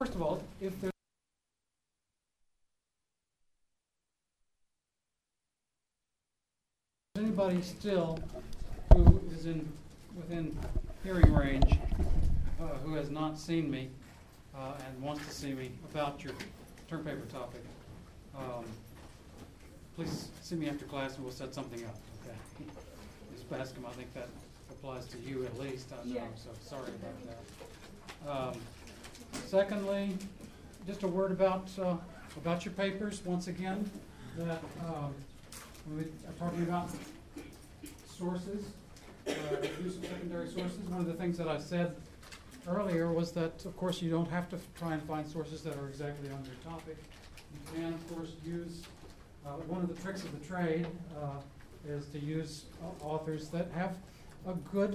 First of all, if there's anybody still who is within hearing range who has not seen me and wants to see me about your term paper topic, please see me after class and we'll set something up. Okay. Ms. Bascom, I think that applies to you at least. I know, so sorry about that. Secondly, just a word about your papers once again. That when we are talking about sources, use of secondary sources. One of the things that I said earlier was that, of course, you don't have to try and find sources that are exactly on your topic. You can, of course, use one of the tricks of the trade is to use authors that have a good,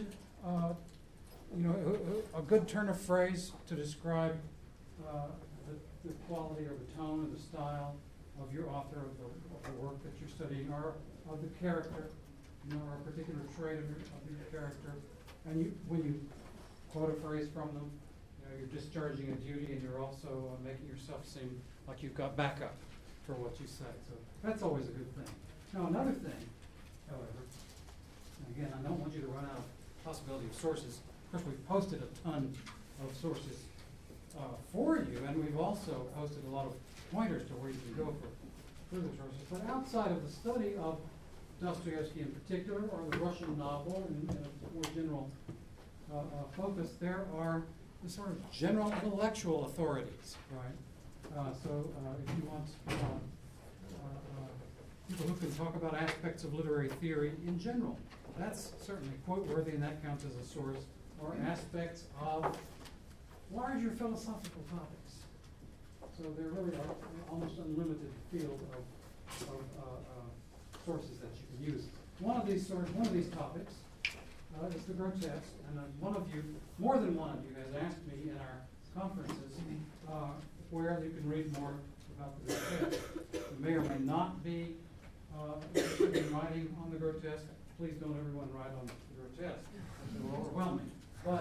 a good turn of phrase to describe the quality or the tone or the style of your author, of the work that you're studying, or of the character, or a particular trait of your character. And when you quote a phrase from them, you're discharging a duty, and you're also making yourself seem like you've got backup for what you say. So that's always a good thing. Now, another thing, however, and again, I don't want you to run out of possibility of sources. Of course, we've posted a ton of sources for you, and we've also posted a lot of pointers to where you can go for further sources. But outside of the study of Dostoevsky in particular, or the Russian novel in a more general focus, there are the sort of general intellectual authorities, right? So if you want people who can talk about aspects of literary theory in general, that's certainly quote-worthy, and that counts as a source, or aspects of larger philosophical topics. So there really are almost unlimited field of sources that you can use. One of these topics is the grotesque, and more than one of you has asked me in our conferences where you can read more about the grotesque. You may or may not be interested in writing on the grotesque. Please don't everyone write on the grotesque. It will overwhelm me. But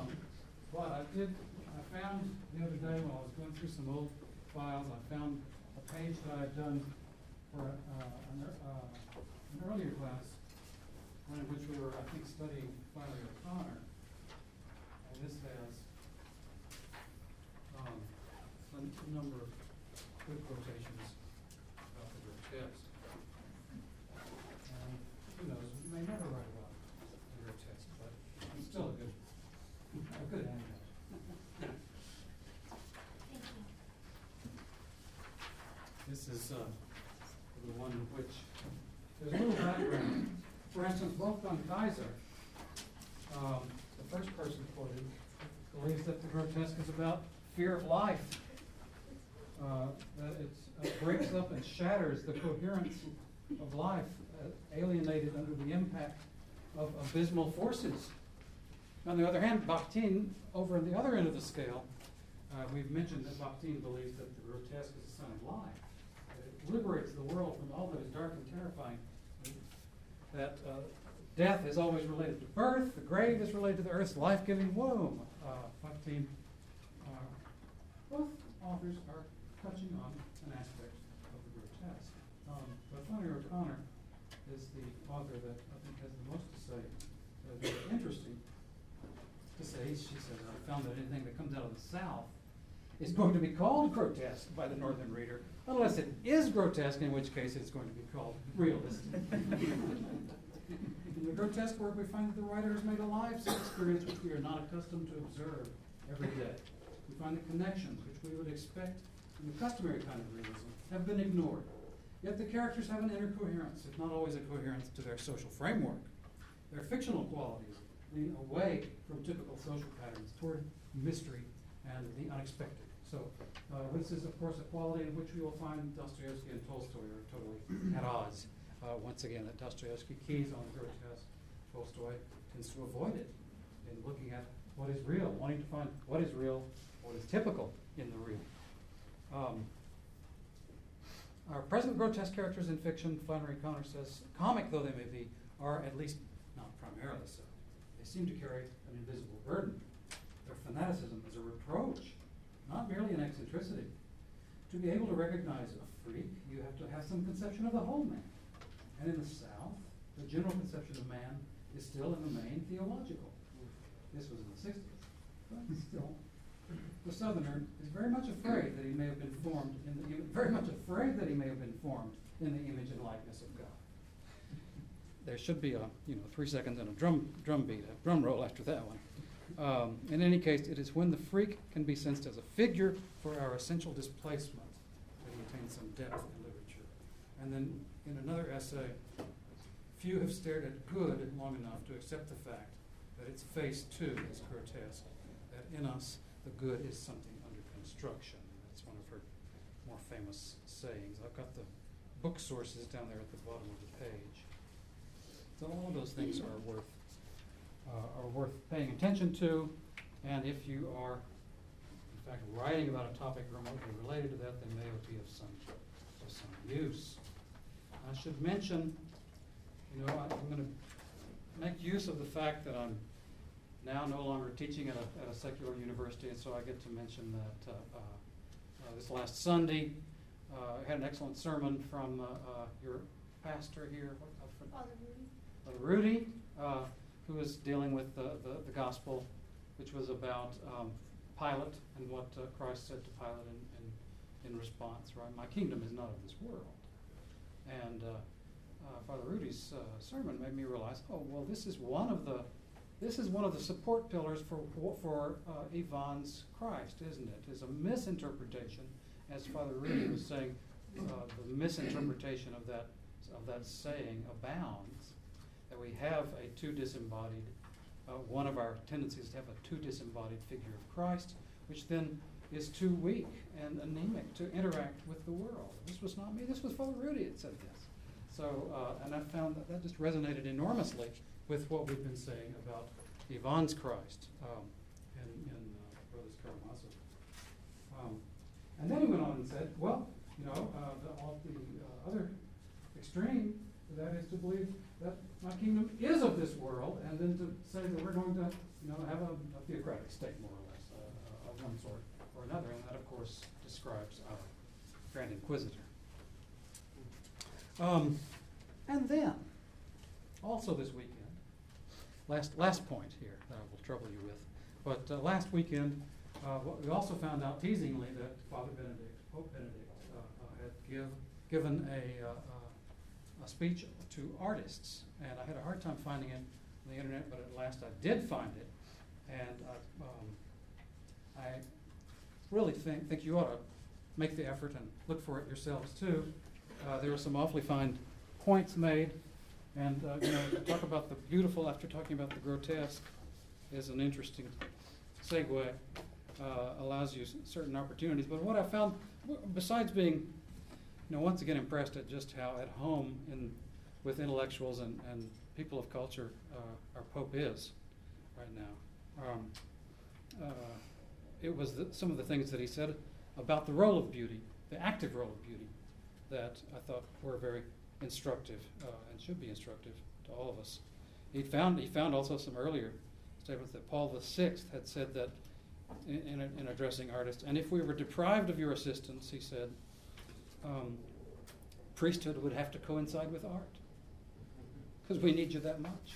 I found the other day while I was going through some old files, I found a page that I had done for an earlier class, one in which we were, I think, studying Flannery O'Connor. And this has a number of good quotations about the grotesque. And who knows, you may never write about the grotesque, but it's still a good handout. This is the one in which there's a little background. For instance, Wolfgang Kaiser, the first person quoted, believes that the grotesque is about fear of life. That it breaks up and shatters the coherence of life, alienated under the impact of abysmal forces. On the other hand, Bakhtin, over on the other end of the scale, we've mentioned that Bakhtin believes that the grotesque is a sign of life. It liberates the world from all that is dark and terrifying. That death is always related to birth, the grave is related to the earth's life-giving womb. Bakhtin, both authors are touching on an aspect of the grotesque. But Flannery O'Connor is the author that I think has the most to say. It's interesting to say, she says, I found that anything that comes out of the South is going to be called grotesque by the Northern reader, unless it is grotesque, in which case it's going to be called realistic. In the grotesque work, we find that the writer has made a life experience which we are not accustomed to observe every day. We find the connections which we would expect in the customary kind of realism have been ignored. Yet the characters have an inner coherence, if not always a coherence to their social framework. Their fictional qualities lean away from typical social patterns toward mystery and the unexpected. So this is, of course, a quality in which we will find Dostoevsky and Tolstoy are totally at odds. Once again, that Dostoevsky keys on the grotesque. Tolstoy tends to avoid it in looking at what is real, wanting to find what is real, what is typical in the real. Our present grotesque characters in fiction, Flannery O'Connor says, comic though they may be, are at least not primarily so. They seem to carry an invisible burden. Their fanaticism is a reproach, not merely an eccentricity. To be able to recognize a freak, you have to have some conception of the whole man. And in the South, the general conception of man is still in the main theological. This was in the 60s, but still, the Southerner is very much afraid that he may have been formed in the image and likeness of God. There should be a 3 seconds and a drum beat, a drum roll after that one. In any case, it is when the freak can be sensed as a figure for our essential displacement that he attains some depth in literature. And then in another essay, few have stared at good long enough to accept the fact that its face too is grotesque, that in us the good is something under construction. That's one of her more famous sayings. I've got the book sources down there at the bottom of the page. So all of those things are worth paying attention to, and if you are, in fact, writing about a topic remotely related to that, then they will be of some use. I should mention, I'm going to make use of the fact that I'm now no longer teaching at a secular university, and so I get to mention that this last Sunday I had an excellent sermon from your pastor here, Father Rudy, who was dealing with the gospel, which was about Pilate and what Christ said to Pilate in response. Right, my kingdom is not of this world, and Father Rudy's sermon made me realize, this is one of the support pillars for Yvonne's Christ, isn't it? It's a misinterpretation, as Father Rudy was saying. The misinterpretation of that saying abounds. That we have a too disembodied. One of our tendencies is to have a too disembodied figure of Christ, which then is too weak and anemic to interact with the world. This was not me. This was Father Rudy that said this. So, and I found that just resonated enormously with what we've been saying about Yvonne's Christ in Brothers Karamazov. And then he went on and said, the other extreme to that is to believe that my kingdom is of this world, and then to say that we're going to have a theocratic state, more or less, of one sort or another, and that, of course, describes our Grand Inquisitor. And then, also this weekend, last point here that I will trouble you with, but last weekend we also found out teasingly that Pope Benedict, had given a speech to artists, and I had a hard time finding it on the internet, but at last I did find it, and I really think you ought to make the effort and look for it yourselves too. There were some awfully fine points made, and talk about the beautiful after talking about the grotesque is an interesting segue. Allows you certain opportunities. But what I found, besides being, once again impressed at just how at home with intellectuals and people of culture our Pope is right now, it was some of the things that he said about the role of beauty, the active role of beauty, that I thought were very instructive and should be instructive to all of us. He found also some earlier statements that Paul VI had said that in addressing artists, and if we were deprived of your assistance, he said, priesthood would have to coincide with art because we need you that much.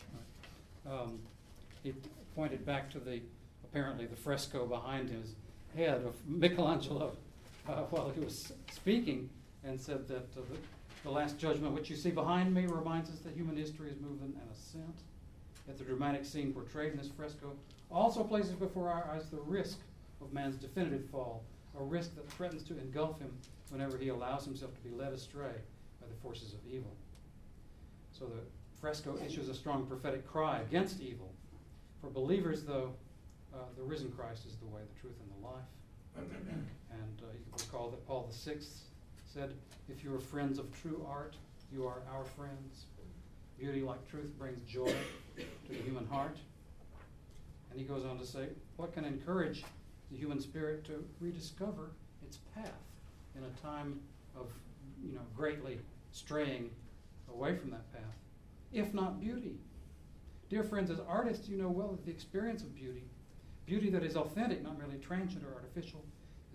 He pointed back to apparently the fresco behind his head of Michelangelo while he was speaking, and said that the Last Judgment, which you see behind me, reminds us that human history is movement and ascent. That the dramatic scene portrayed in this fresco also places before our eyes the risk of man's definitive fall, a risk that threatens to engulf him whenever he allows himself to be led astray by the forces of evil. So the fresco issues a strong prophetic cry against evil. For believers, though, the risen Christ is the way, the truth, and the life. And you can recall that Paul VI said, if you are friends of true art, you are our friends. Beauty, like truth, brings joy to the human heart. And he goes on to say, what can encourage the human spirit to rediscover its path in a time of, greatly straying away from that path, if not beauty? Dear friends, as artists, you know well that the experience of beauty that is authentic, not merely transient or artificial,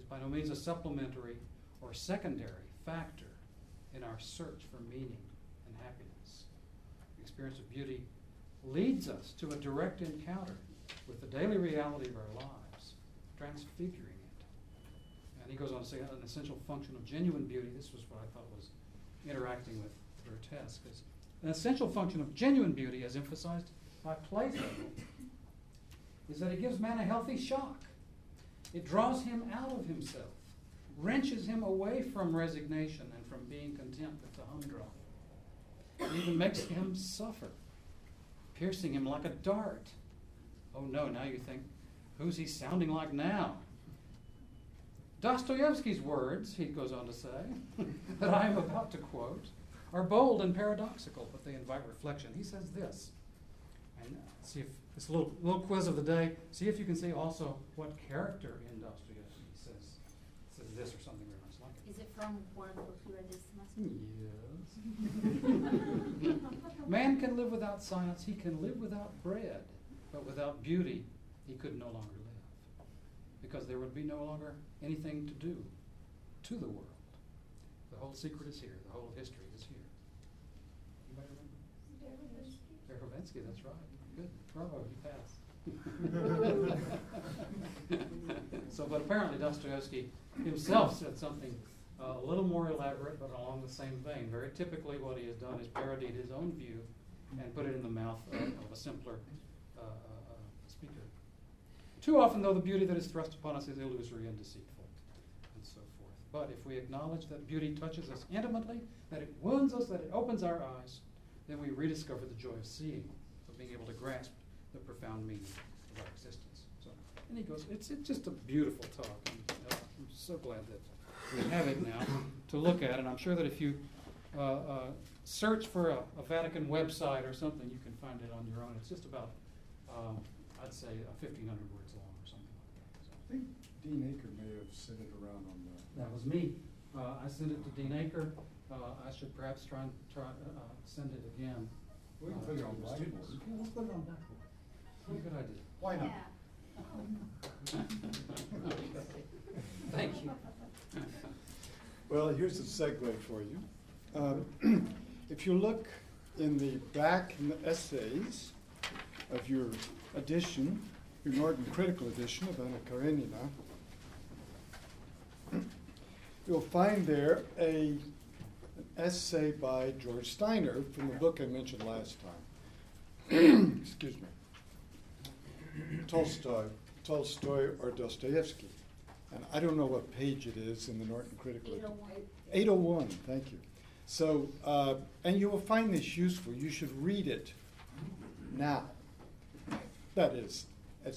is by no means a supplementary or secondary factor in our search for meaning and happiness. The experience of beauty leads us to a direct encounter with the daily reality of our lives, transfiguring it. And he goes on to say an essential function of genuine beauty, this was what I thought was interacting with grotesque, is an essential function of genuine beauty, as emphasized by Plato, is that it gives man a healthy shock. It draws him out of himself, wrenches him away from resignation and from being content with the humdrum. It even makes him suffer, piercing him like a dart. Oh no, now you think, who's he sounding like now? Dostoevsky's words, he goes on to say, that I am about to quote, are bold and paradoxical, but they invite reflection. He says this, and see if this little quiz of the day, see if you can see also what character in Dostoevsky says this or something very much like it. Is it from one of the books you read this semester? Yes. Man can live without science, he can live without bread, but without beauty he could no longer live, because there would be no longer anything to do to the world. The whole secret is here, the whole history is here. Anybody remember? Verhovensky, that's right. Good. Bravo, you passed. So, but apparently Dostoevsky himself said something a little more elaborate, but along the same vein. Very typically what he has done is parodied his own view and put it in the mouth of a simpler speaker. Too often, though, the beauty that is thrust upon us is illusory and deceitful, and so forth. But if we acknowledge that beauty touches us intimately, that it wounds us, that it opens our eyes, then we rediscover the joy of seeing, of being able to grasp the profound meaning of our existence. So, and he goes, it's just a beautiful talk. And, I'm so glad that we have it now to look at, and I'm sure that if you search for a Vatican website or something, you can find it on your own. It's just about, I'd say, 1,500 words long or something like that. So. I think Dean Aker may have sent it around on the... That was me. I sent it to Dean Aker. I should perhaps try send it again. We can put it on Blackboard. Yeah, let's put it on Blackboard. What a good idea. Why not? Thank you. Well, here's a segue for you. If you look in the back in the essays of your edition, your Norton Critical edition of Anna Karenina, you'll find there an essay by George Steiner from the book I mentioned last time. Excuse me. Tolstoy or Dostoevsky. And I don't know what page it is in the Norton Critical. 801. 801, thank you. So, and you will find this useful. You should read it now. That is, at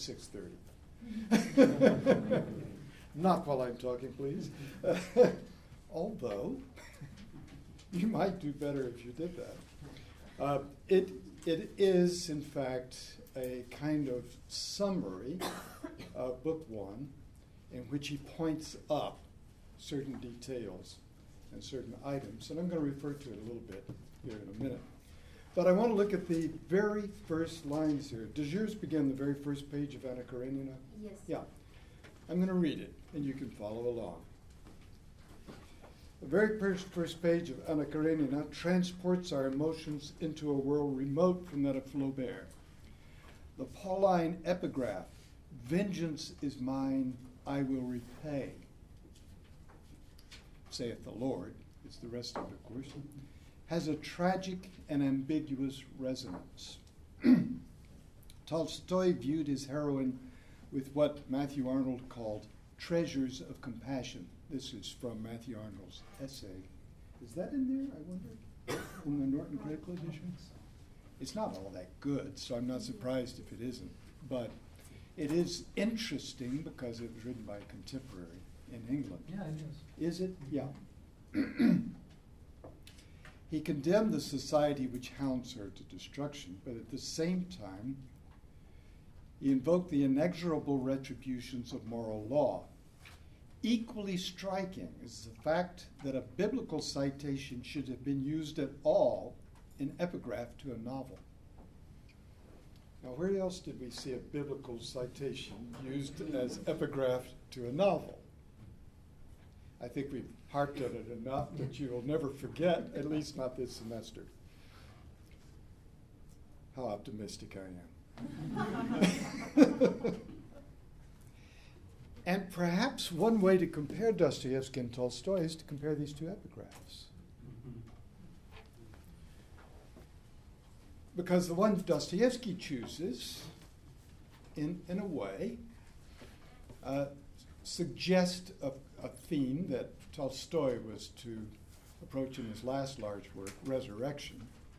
6:30. Not while I'm talking, please. Although, you might do better if you did that. It is, in fact, a kind of summary of Book One, in which he points up certain details and certain items. And I'm going to refer to it a little bit here in a minute. But I want to look at the very first lines here. Does yours begin the very first page of Anna Karenina? Yes. Yeah. I'm going to read it, and you can follow along. The very first page of Anna Karenina transports our emotions into a world remote from that of Flaubert. The Pauline epigraph, "Vengeance is mine, I will repay," saith the Lord, it's the rest of it, of course, has a tragic and ambiguous resonance. Tolstoy viewed his heroine with what Matthew Arnold called treasures of compassion. This is from Matthew Arnold's essay. Is that in there, I wonder, in the Norton Critical edition? It's not all that good, so I'm not surprised if it isn't. But it is interesting because it was written by a contemporary in England. Yeah, it is. Is it? Yeah. He condemned the society which hounds her to destruction, but at the same time, he invoked the inexorable retributions of moral law. Equally striking is the fact that a biblical citation should have been used at all in epigraph to a novel. Now, where else did we see a biblical citation used as epigraph to a novel? I think we've harped on it enough that you will never forget, at least not this semester. How optimistic I am. And perhaps one way to compare Dostoevsky and Tolstoy is to compare these two epigraphs. Because the one Dostoevsky chooses, in a way, suggests a theme that Tolstoy was to approach in his last large work, Resurrection.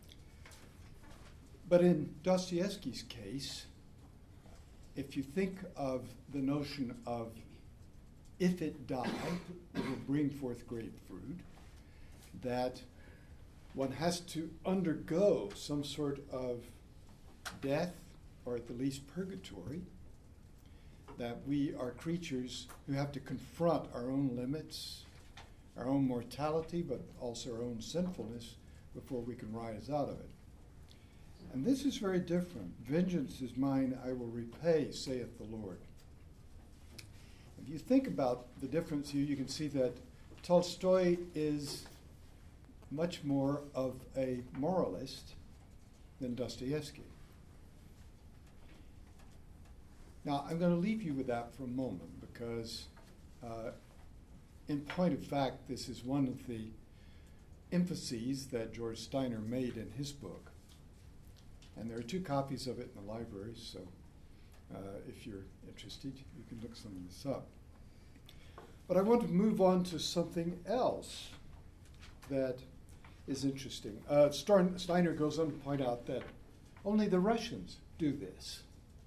But in Dostoevsky's case, if you think of the notion of if it die, it will bring forth great fruit, that one has to undergo some sort of death, or at the least purgatory, that we are creatures who have to confront our own limits, our own mortality, but also our own sinfulness before we can rise out of it. And this is very different. Vengeance is mine, I will repay, saith the Lord. If you think about the difference here, you can see that Tolstoy is much more of a moralist than Dostoevsky. Now, I'm going to leave you with that for a moment because, in point of fact, this is one of the emphases that George Steiner made in his book. And there are 2 copies of it in the library, so if you're interested, you can look some of this up. But I want to move on to something else that is interesting. Steiner goes on to point out that only the Russians do this.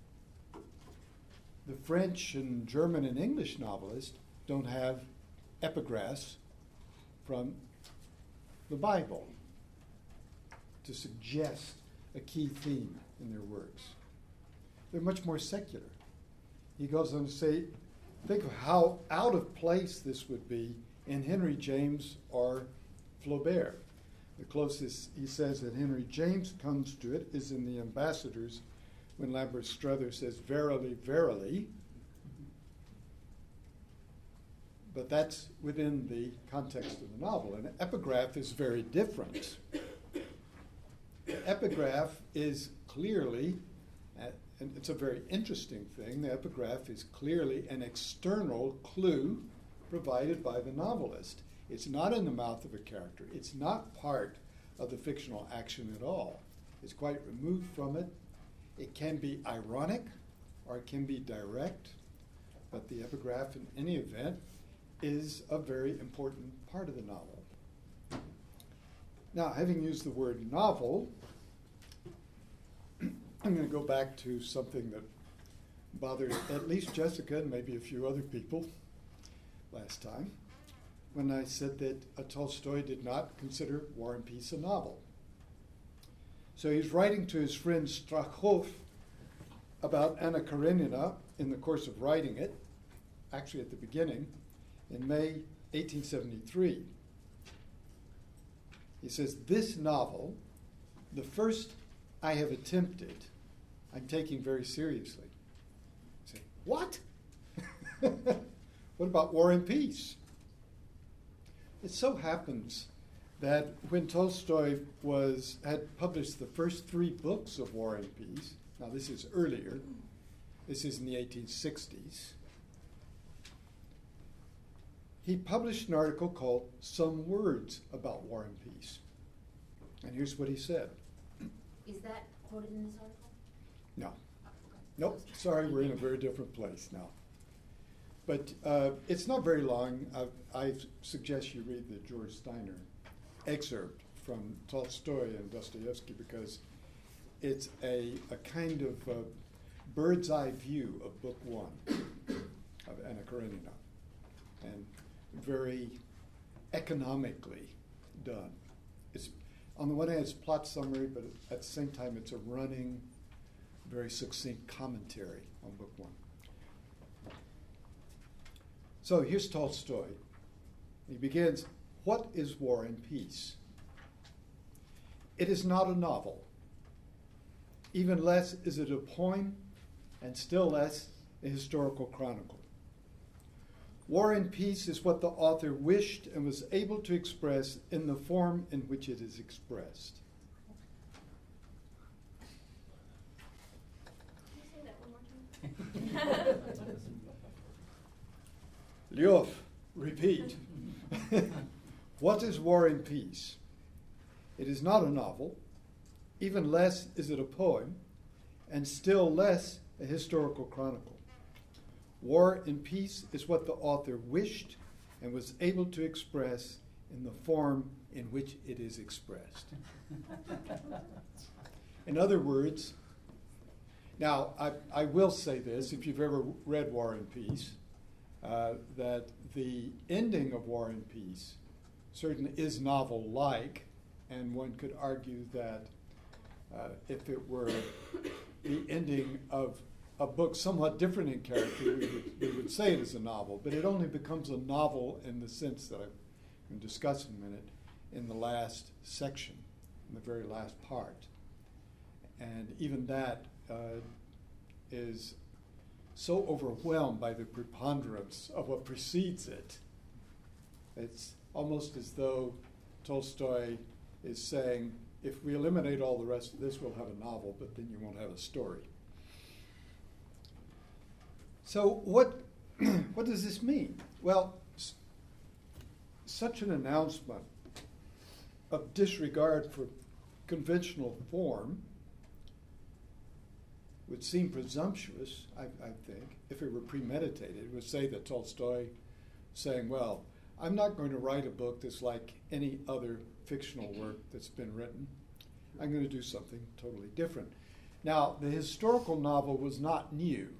The French and German and English novelists don't have epigraphs from the Bible to suggest a key theme in their works. They're much more secular. He goes on to say, think of how out of place this would be in Henry James or Flaubert. The closest, he says, that Henry James comes to it is in The Ambassadors, when Lambert Struthers says, verily, verily. But that's within the context of the novel. An epigraph is very different. The epigraph is clearly, and it's a very interesting thing, the epigraph is clearly an external clue provided by the novelist. It's not in the mouth of a character. It's not part of the fictional action at all. It's quite removed from it. It can be ironic or it can be direct, but the epigraph in any event is a very important part of the novel. Now, having used the word novel, I'm going to go back to something that bothered at least Jessica and maybe a few other people last time, when I said that Tolstoy did not consider War and Peace a novel. So he's writing to his friend Strakhov about Anna Karenina in the course of writing it, actually at the beginning, in May 1873. He says, this novel, the first I have attempted, I'm taking very seriously. I say, what? What about War and Peace? It so happens that when Tolstoy had published the first 3 books of War and Peace, now this is earlier, this is in the 1860s, he published an article called Some Words About War and Peace. And here's what he said. Is that quoted in this article? No. Oh, okay. Nope, sorry, we're in a very different place now. But it's not very long. I suggest you read the George Steiner excerpt from Tolstoy and Dostoevsky because it's a kind of bird's eye view of Book 1 of Anna Karenina, and very economically done. It's, on the one hand, it's plot summary, but at the same time, it's a running, very succinct commentary on Book 1. So here's Tolstoy. He begins, what is War and Peace? It is not a novel. Even less is it a poem, and still less a historical chronicle. War and Peace is what the author wished and was able to express in the form in which it is expressed. Can you say that one more time? Lyof, repeat. What is War and Peace? It is not a novel, even less is it a poem, and still less a historical chronicle. War and Peace is what the author wished and was able to express in the form in which it is expressed. In other words, now I will say this, if you've ever read War and Peace, that the ending of War and Peace certainly is novel-like, and one could argue that if it were the ending of a book somewhat different in character, we would say it is a novel, but it only becomes a novel in the sense that I'm going to discuss in a minute in the last section, in the very last part. And even that is so overwhelmed by the preponderance of what precedes it. It's almost as though Tolstoy is saying, if we eliminate all the rest of this, we'll have a novel, but then you won't have a story. So what does this mean? Well, such an announcement of disregard for conventional form would seem presumptuous, I think, if it were premeditated. It would say that Tolstoy saying, well, I'm not going to write a book that's like any other fictional work that's been written. I'm going to do something totally different. Now, the historical novel was not new.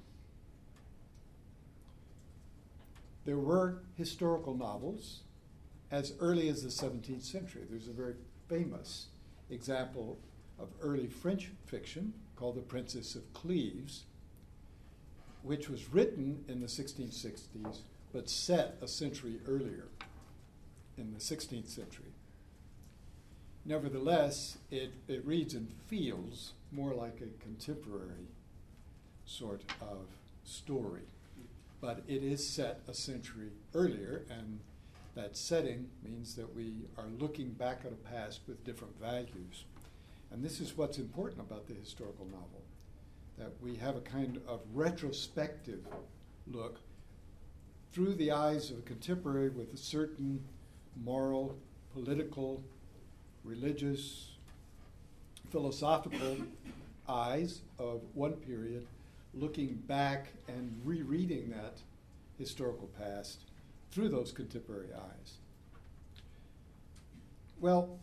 There were historical novels as early as the 17th century. There's a very famous example of early French fiction called The Princess of Cleves, which was written in the 1660s, but set a century earlier, in the 16th century. Nevertheless, it reads and feels more like a contemporary sort of story. But it is set a century earlier, and that setting means that we are looking back at a past with different values. And this is what's important about the historical novel, that we have a kind of retrospective look through the eyes of a contemporary with a certain moral, political, religious, philosophical eyes of one period, looking back and rereading that historical past through those contemporary eyes. Well,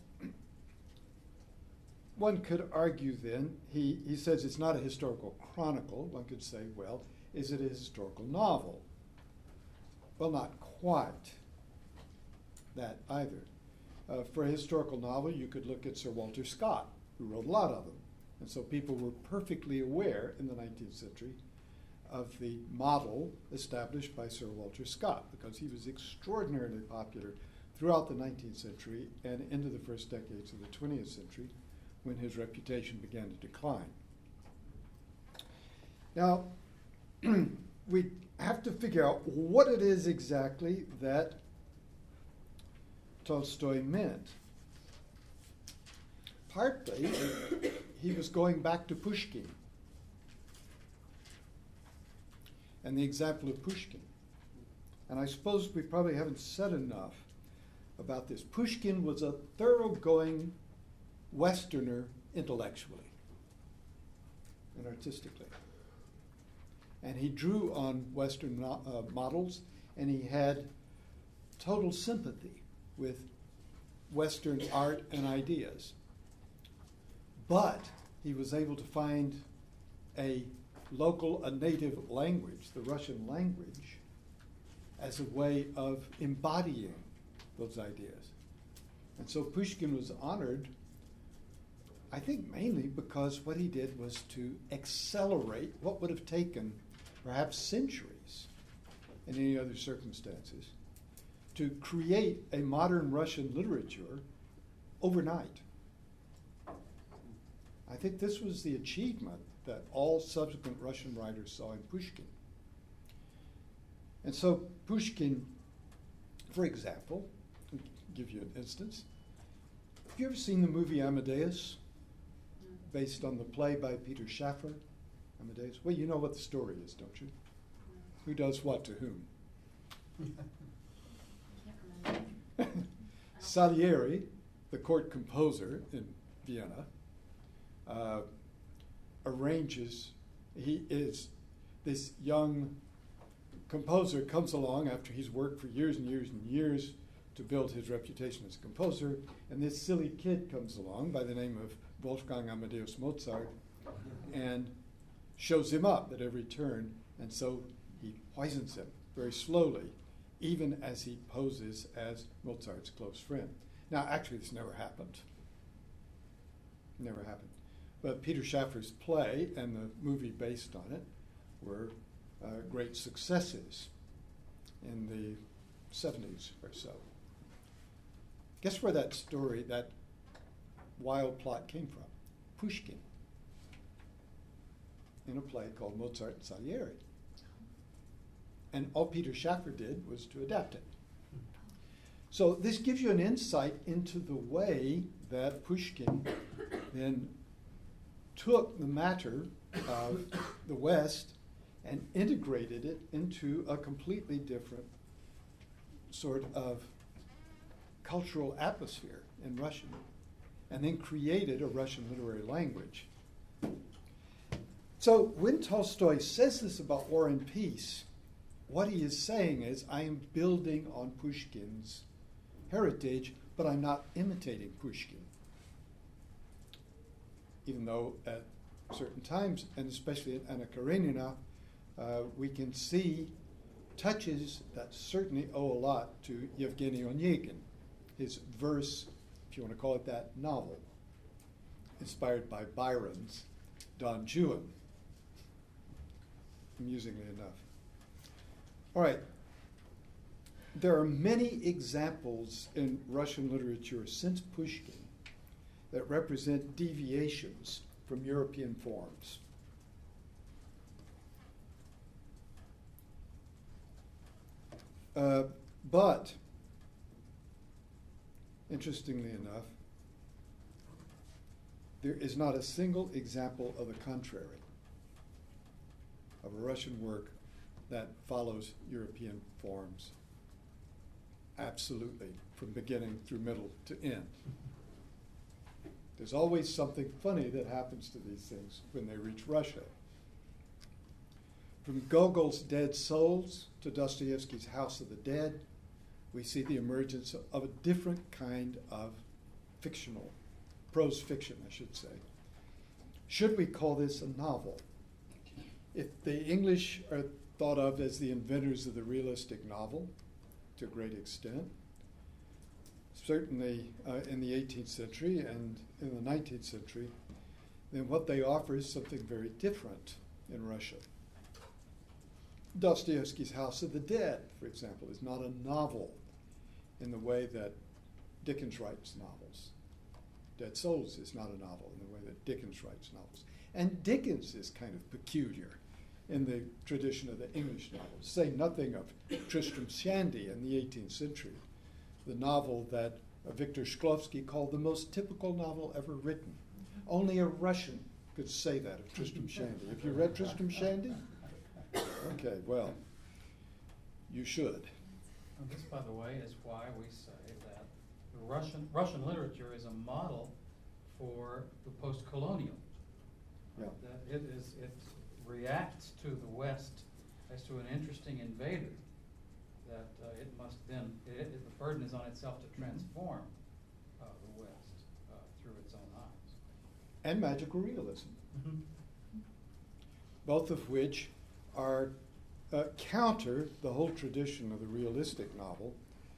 one could argue then, he says it's not a historical chronicle. One could say, well, is it a historical novel? Well, not quite that either. For a historical novel, you could look at Sir Walter Scott, who wrote a lot of them. And so people were perfectly aware in the 19th century of the model established by Sir Walter Scott, because he was extraordinarily popular throughout the 19th century and into the first decades of the 20th century, when his reputation began to decline. Now, we have to figure out what it is exactly that Tolstoy meant. Partly, he was going back to Pushkin and the example of Pushkin. And I suppose we probably haven't said enough about this. Pushkin was a thoroughgoing Westerner intellectually and artistically. And he drew on Western models, and he had total sympathy with Western art and ideas. But he was able to find a native language, the Russian language, as a way of embodying those ideas. And so Pushkin was honored, I think mainly because what he did was to accelerate what would have taken perhaps centuries in any other circumstances, to create a modern Russian literature overnight. I think this was the achievement that all subsequent Russian writers saw in Pushkin. And so Pushkin, for example, I'll give you an instance. Have you ever seen the movie Amadeus, based on the play by Peter Shaffer, Amadeus? Well, you know what the story is, don't you? Who does what to whom? I can't remember. Salieri, the court composer in Vienna, arranges, this young composer comes along after he's worked for years and years and years to build his reputation as a composer, and this silly kid comes along by the name of Wolfgang Amadeus Mozart and shows him up at every turn, and so he poisons him very slowly, even as he poses as Mozart's close friend. Now, actually, this never happened. Never happened. But Peter Shaffer's play and the movie based on it were great successes in the 70s or so. Guess where that story, that wild plot came from? Pushkin, in a play called Mozart and Salieri. And all Peter Shaffer did was to adapt it. So this gives you an insight into the way that Pushkin then took the matter of the West and integrated it into a completely different sort of cultural atmosphere in Russian, and then created a Russian literary language. So when Tolstoy says this about War and Peace, what he is saying is, I am building on Pushkin's heritage, but I'm not imitating Pushkin. Even though at certain times, and especially in Anna Karenina, we can see touches that certainly owe a lot to Yevgeny Onegin, his verse, if you want to call it that, novel, inspired by Byron's Don Juan, amusingly enough. All right. There are many examples in Russian literature since Pushkin that represent deviations from European forms. But, interestingly enough, there is not a single example of the contrary of a Russian work that follows European forms absolutely from beginning through middle to end. There's always something funny that happens to these things when they reach Russia. From Gogol's Dead Souls to Dostoevsky's House of the Dead, we see the emergence of a different kind of fictional, prose fiction, I should say. Should we call this a novel? If the English are thought of as the inventors of the realistic novel, to a great extent, certainly in the 18th century and in the 19th century, then what they offer is something very different in Russia. Dostoevsky's House of the Dead, for example, is not a novel in the way that Dickens writes novels. Dead Souls is not a novel in the way that Dickens writes novels. And Dickens is kind of peculiar in the tradition of the English novels, say nothing of Tristram Shandy in the 18th century, the novel that Victor Shklovsky called the most typical novel ever written. Only a Russian could say that of Tristram Shandy. Have you read Tristram Shandy? Okay, well, you should. And this, by the way, is why we say that the Russian literature is a model for the post-colonial. Yeah. That it reacts to the West as to an interesting invader. That it must then, the burden is on itself to transform the West through its own eyes. And magical realism, Mm-hmm. both of which are counter the whole tradition of the realistic novel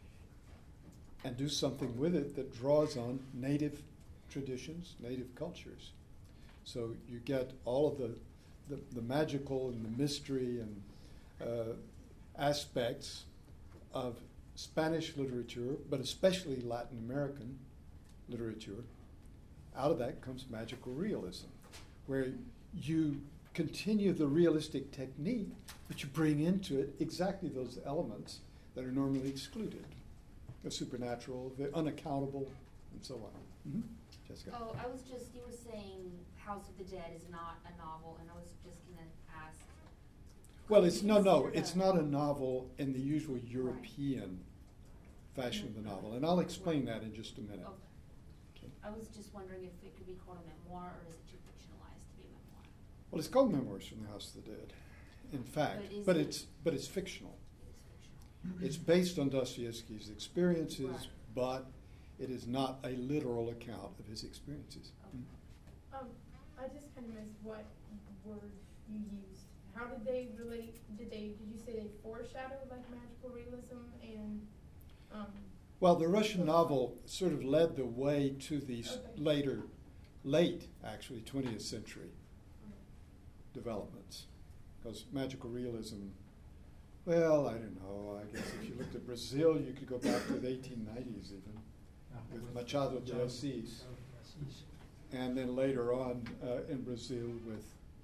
and do something with it that draws on native traditions, native cultures. So you get all of the magical and the mystery and aspects of Spanish literature, but especially Latin American literature. Out of that comes magical realism, where you continue the realistic technique, but you bring into it exactly those elements that are normally excluded. The supernatural, the unaccountable, and so on. Mm-hmm. Jessica? Oh, you were saying House of the Dead is not a novel, and I was just going to ask. Well, consider it's not a novel in the usual European fashion of the novel, and I'll explain that in just a minute. Okay. I was just wondering if it could be called a memoir, or is it too fictionalized to be a memoir? Well, it's called Memoirs from the House of the Dead, in fact, but it's fictional. It is fictional. It's based on Dostoevsky's experiences, Right. but it is not a literal account of his experiences. Okay. I just kind of missed what word you used. How did they relate? Did you say they foreshadowed like magical realism and? Well, the Russian novel sort of led the way to these Okay. late, actually, 20th century developments. Because magical realism, well, I don't know. I guess if you looked at Brazil, you could go back to the 1890s even, with Machado de Assis. And then later on in Brazil with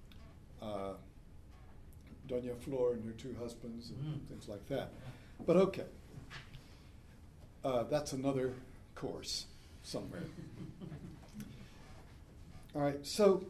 Dona Flor and her two husbands and things like that. But okay. That's another course somewhere. All right, so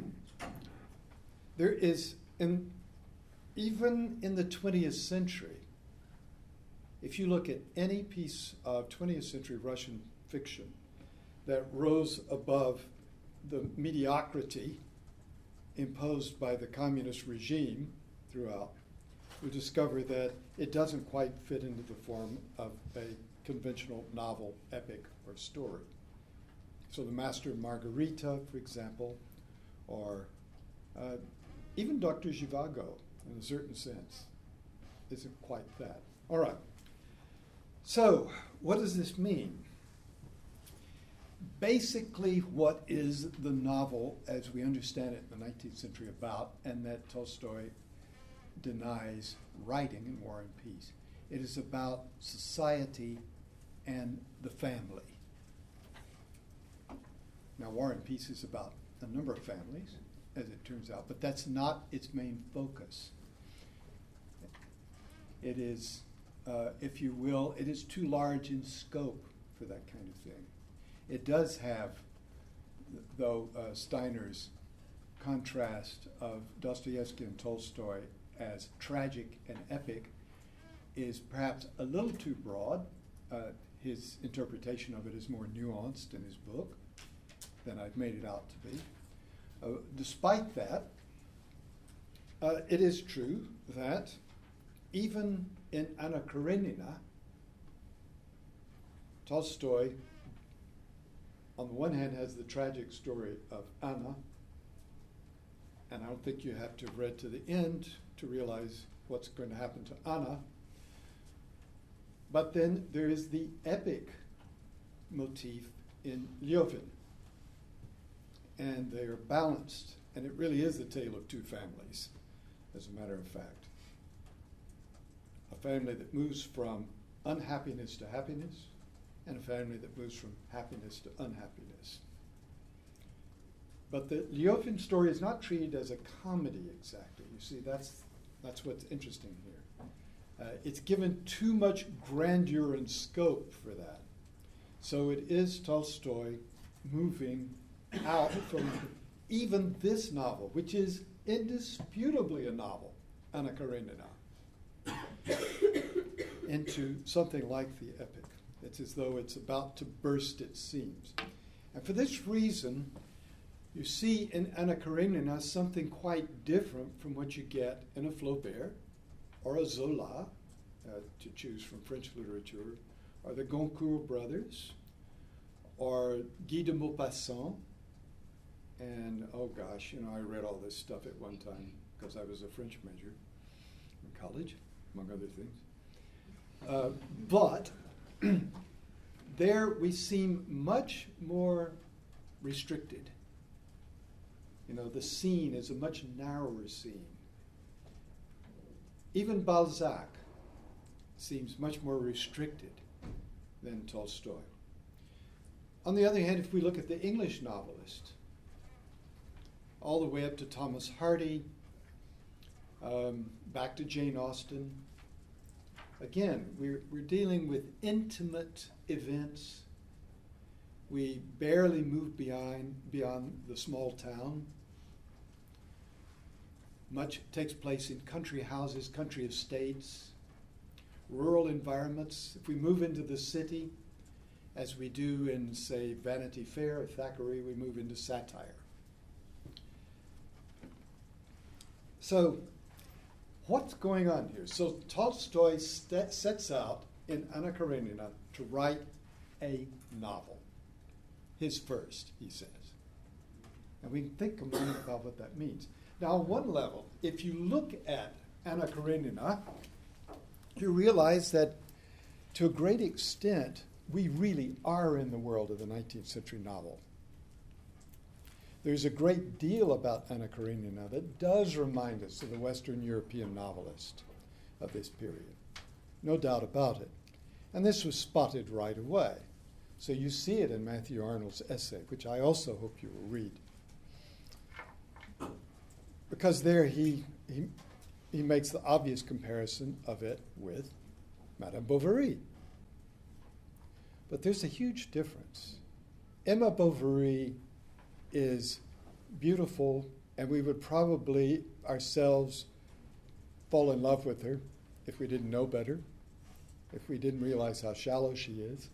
there is, even in the 20th century, if you look at any piece of 20th century Russian fiction that rose above the mediocrity imposed by the communist regime throughout, we discover that it doesn't quite fit into the form of a conventional novel, epic, or story. So The Master and Margarita, for example, or even Dr. Zhivago, in a certain sense, isn't quite that. All right. So, what does this mean? Basically, what is the novel as we understand it in the 19th century about, and that Tolstoy denies writing in War and Peace? It is about society and the family. Now, War and Peace is about a number of families, as it turns out, but that's not its main focus. It is, if you will, it is too large in scope for that kind of thing. It does have, though, Steiner's contrast of Dostoevsky and Tolstoy as tragic and epic is perhaps a little too broad. His interpretation of it is more nuanced in his book than I've made it out to be. Despite that, it is true that even in Anna Karenina, Tolstoy, on the one hand, has the tragic story of Anna, and I don't think you have to have read to the end to realize what's going to happen to Anna. But then there is the epic motif in Lyovin, and they are balanced, and it really is the tale of two families, as a matter of fact. A family that moves from unhappiness to happiness, and a family that moves from happiness to unhappiness. But the Lyovin story is not treated as a comedy exactly. You see, that's what's interesting here. It's given too much grandeur and scope for that. So it is Tolstoy moving out from even this novel, which is indisputably a novel, Anna Karenina, into something like the epic. It's as though it's about to burst its seams. And for this reason, you see in Anna Karenina something quite different from what you get in a Flaubert or a Zola, to choose from French literature, or the Goncourt brothers, or Guy de Maupassant. And, oh gosh, I read all this stuff at one time because I was a French major in college, among other things. But there we seem much more restricted. The scene is a much narrower scene. Even Balzac seems much more restricted than Tolstoy. On the other hand, if we look at the English novelist, all the way up to Thomas Hardy, back to Jane Austen. Again, we're dealing with intimate events. We barely move beyond the small town. Much takes place in country houses, country estates, rural environments. If we move into the city, as we do in, say, Vanity Fair or Thackeray, we move into satire. So, what's going on here? So Tolstoy sets out in Anna Karenina to write a novel. His first, he says. And we can think a moment about what that means. Now, on one level, if you look at Anna Karenina, you realize that to a great extent, we really are in the world of the 19th century novel. There's a great deal about Anna Karenina that does remind us of the Western European novelist of this period. No doubt about it. And this was spotted right away. So you see it in Matthew Arnold's essay, which I also hope you will read. Because there he makes the obvious comparison of it with Madame Bovary. But there's a huge difference. Emma Bovary is beautiful, and we would probably ourselves fall in love with her if we didn't know better, if we didn't realize how shallow she is.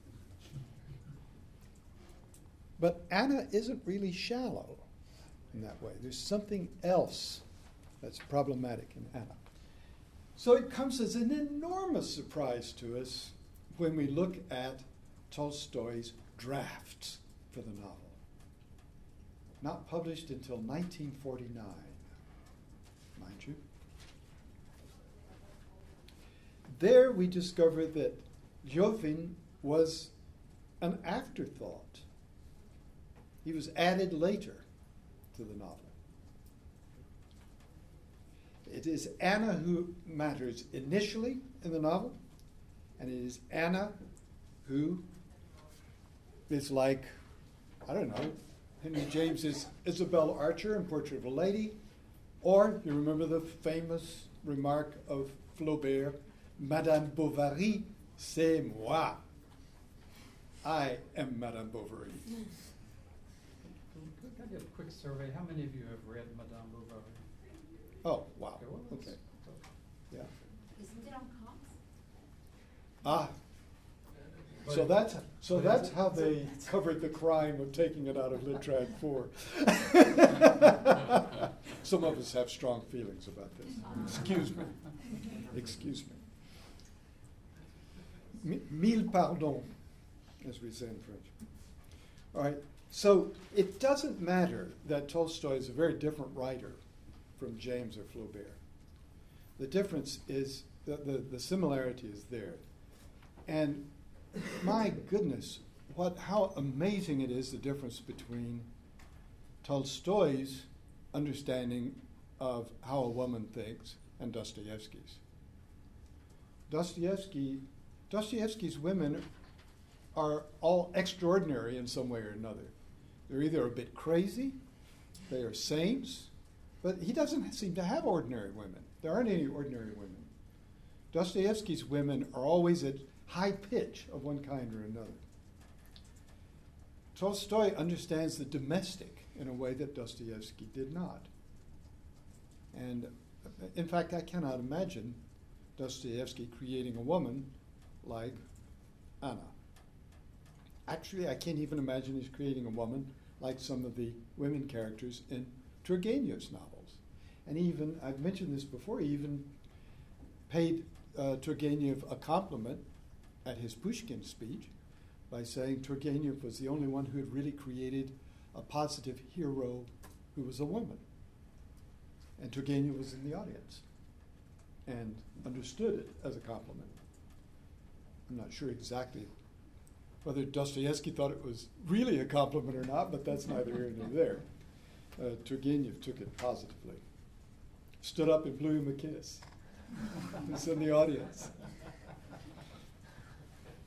But Anna isn't really shallow in that way. There's something else that's problematic in Anna. So it comes as an enormous surprise to us when we look at Tolstoy's drafts for the novel. Not published until 1949, mind you. There we discover that Lyovin was an afterthought. He was added later to the novel. It is Anna who matters initially in the novel, and it is Anna who is like, I don't know, Henry James's Isabel Archer in Portrait of a Lady, or you remember the famous remark of Flaubert, Madame Bovary, c'est moi. I am Madame Bovary. Can I get a quick survey? How many of you have read Madame Bovary? Oh, wow. Okay. Okay. Yeah. Isn't it on comps? Ah. But So that's how they covered the crime of taking it out of Littrad 4. Some of us have strong feelings about this. Excuse me. Excuse me. Mille pardons, as we say in French. All right. So it doesn't matter that Tolstoy is a very different writer from James or Flaubert. The difference is the similarity is there. And my goodness, how amazing it is, the difference between Tolstoy's understanding of how a woman thinks and Dostoevsky's. Dostoevsky's women are all extraordinary in some way or another. They're either a bit crazy, they are saints, but he doesn't seem to have ordinary women. There aren't any ordinary women. Dostoevsky's women are always at high pitch of one kind or another. Tolstoy understands the domestic in a way that Dostoevsky did not. And in fact, I cannot imagine Dostoevsky creating a woman like Anna. Actually, I can't even imagine he's creating a woman like some of the women characters in Turgenev's novels. And even, I've mentioned this before, he even paid Turgenev a compliment at his Pushkin speech by saying Turgenev was the only one who had really created a positive hero who was a woman. And Turgenev was in the audience and understood it as a compliment. I'm not sure exactly whether Dostoevsky thought it was really a compliment or not, but that's neither here nor there. Turgenev took it positively. Stood up and blew him a kiss. He's in the audience.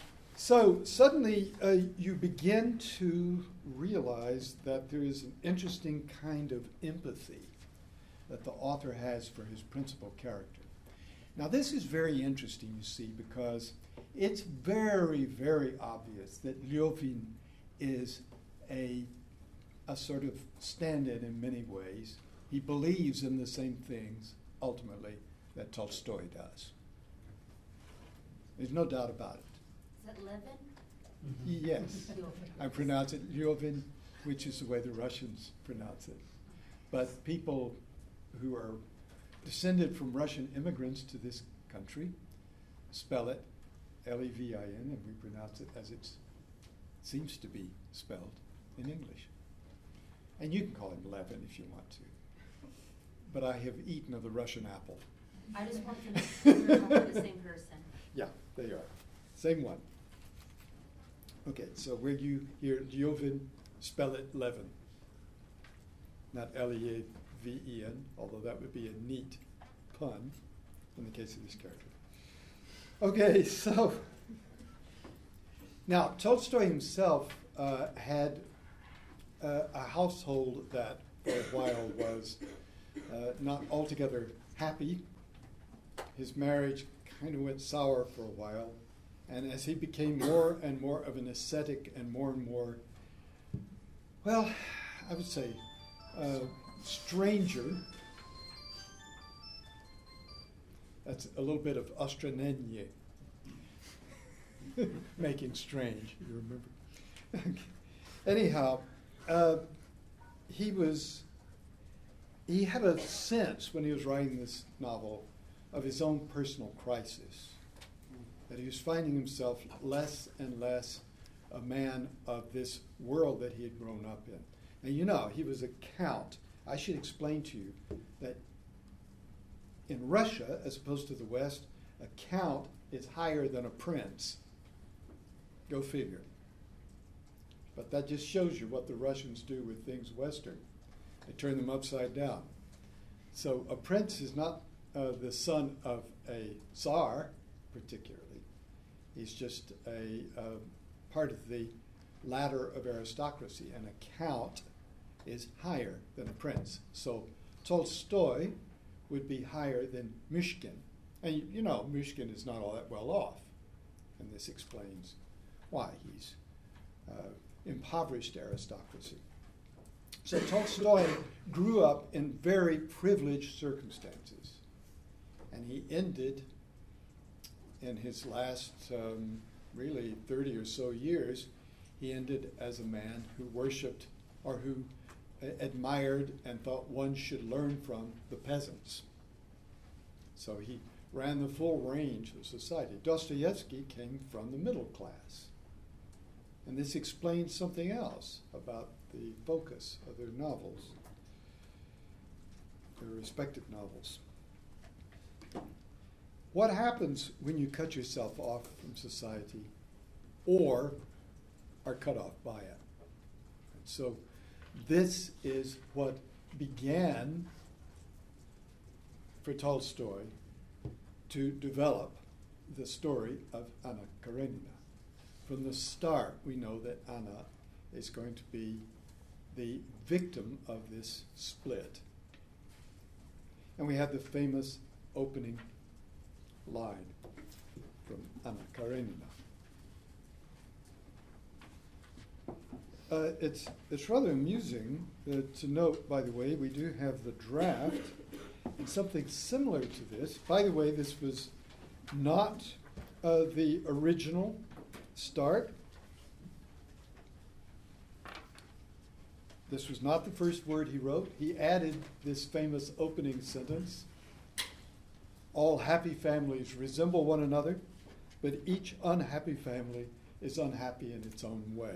So suddenly you begin to realize that there is an interesting kind of empathy that the author has for his principal character. Now this is very interesting, you see, because it's very, very obvious that Lyovin is a sort of stand-in many ways. He believes in the same things, ultimately, that Tolstoy does. There's no doubt about it. Is that Levin? Yes. I pronounce it Lyovin, which is the way the Russians pronounce it. But people who are descended from Russian immigrants to this country spell it Levin, and we pronounce it as it seems to be spelled in English. And you can call him Levin if you want to. But I have eaten of the Russian apple. I just want to make sure we're the same person. Yeah, they are. Same one. Okay, so where you hear Lyovin, spell it Levin. Not L-E-A-V-E-N, although that would be a neat pun in the case of this character. Okay, so now Tolstoy himself had a household that for a while was not altogether happy. His marriage kind of went sour for a while, and as he became more and more of an ascetic and more, well, I would say, stranger. That's a little bit of Ostranenye, making strange, you remember. Anyhow, he had a sense when he was writing this novel of his own personal crisis, that he was finding himself less and less a man of this world that he had grown up in. And you know, he was a count. I should explain to you that in Russia, as opposed to the West, a count is higher than a prince. Go figure. But that just shows you what the Russians do with things Western. They turn them upside down. So a prince is not the son of a czar, particularly. He's just a part of the ladder of aristocracy, and a count is higher than a prince. So Tolstoy would be higher than Myshkin. And you know, Myshkin is not all that well off. And this explains why he's impoverished aristocracy. So Tolstoy grew up in very privileged circumstances. And he ended in his last really 30 or so years, he ended as a man who worshipped or who admired and thought one should learn from the peasants. So he ran the full range of society. Dostoevsky came from the middle class. And this explains something else about the focus of their novels, their respective novels. What happens when you cut yourself off from society or are cut off by it? So this is what began for Tolstoy to develop the story of Anna Karenina. From the start, we know that Anna is going to be the victim of this split. And we have the famous opening line from Anna Karenina. It's rather amusing to note, by the way, we do have the draft, and something similar to this. By the way, this was not the original start. This was not the first word he wrote. He added this famous opening sentence: all happy families resemble one another, but each unhappy family is unhappy in its own way.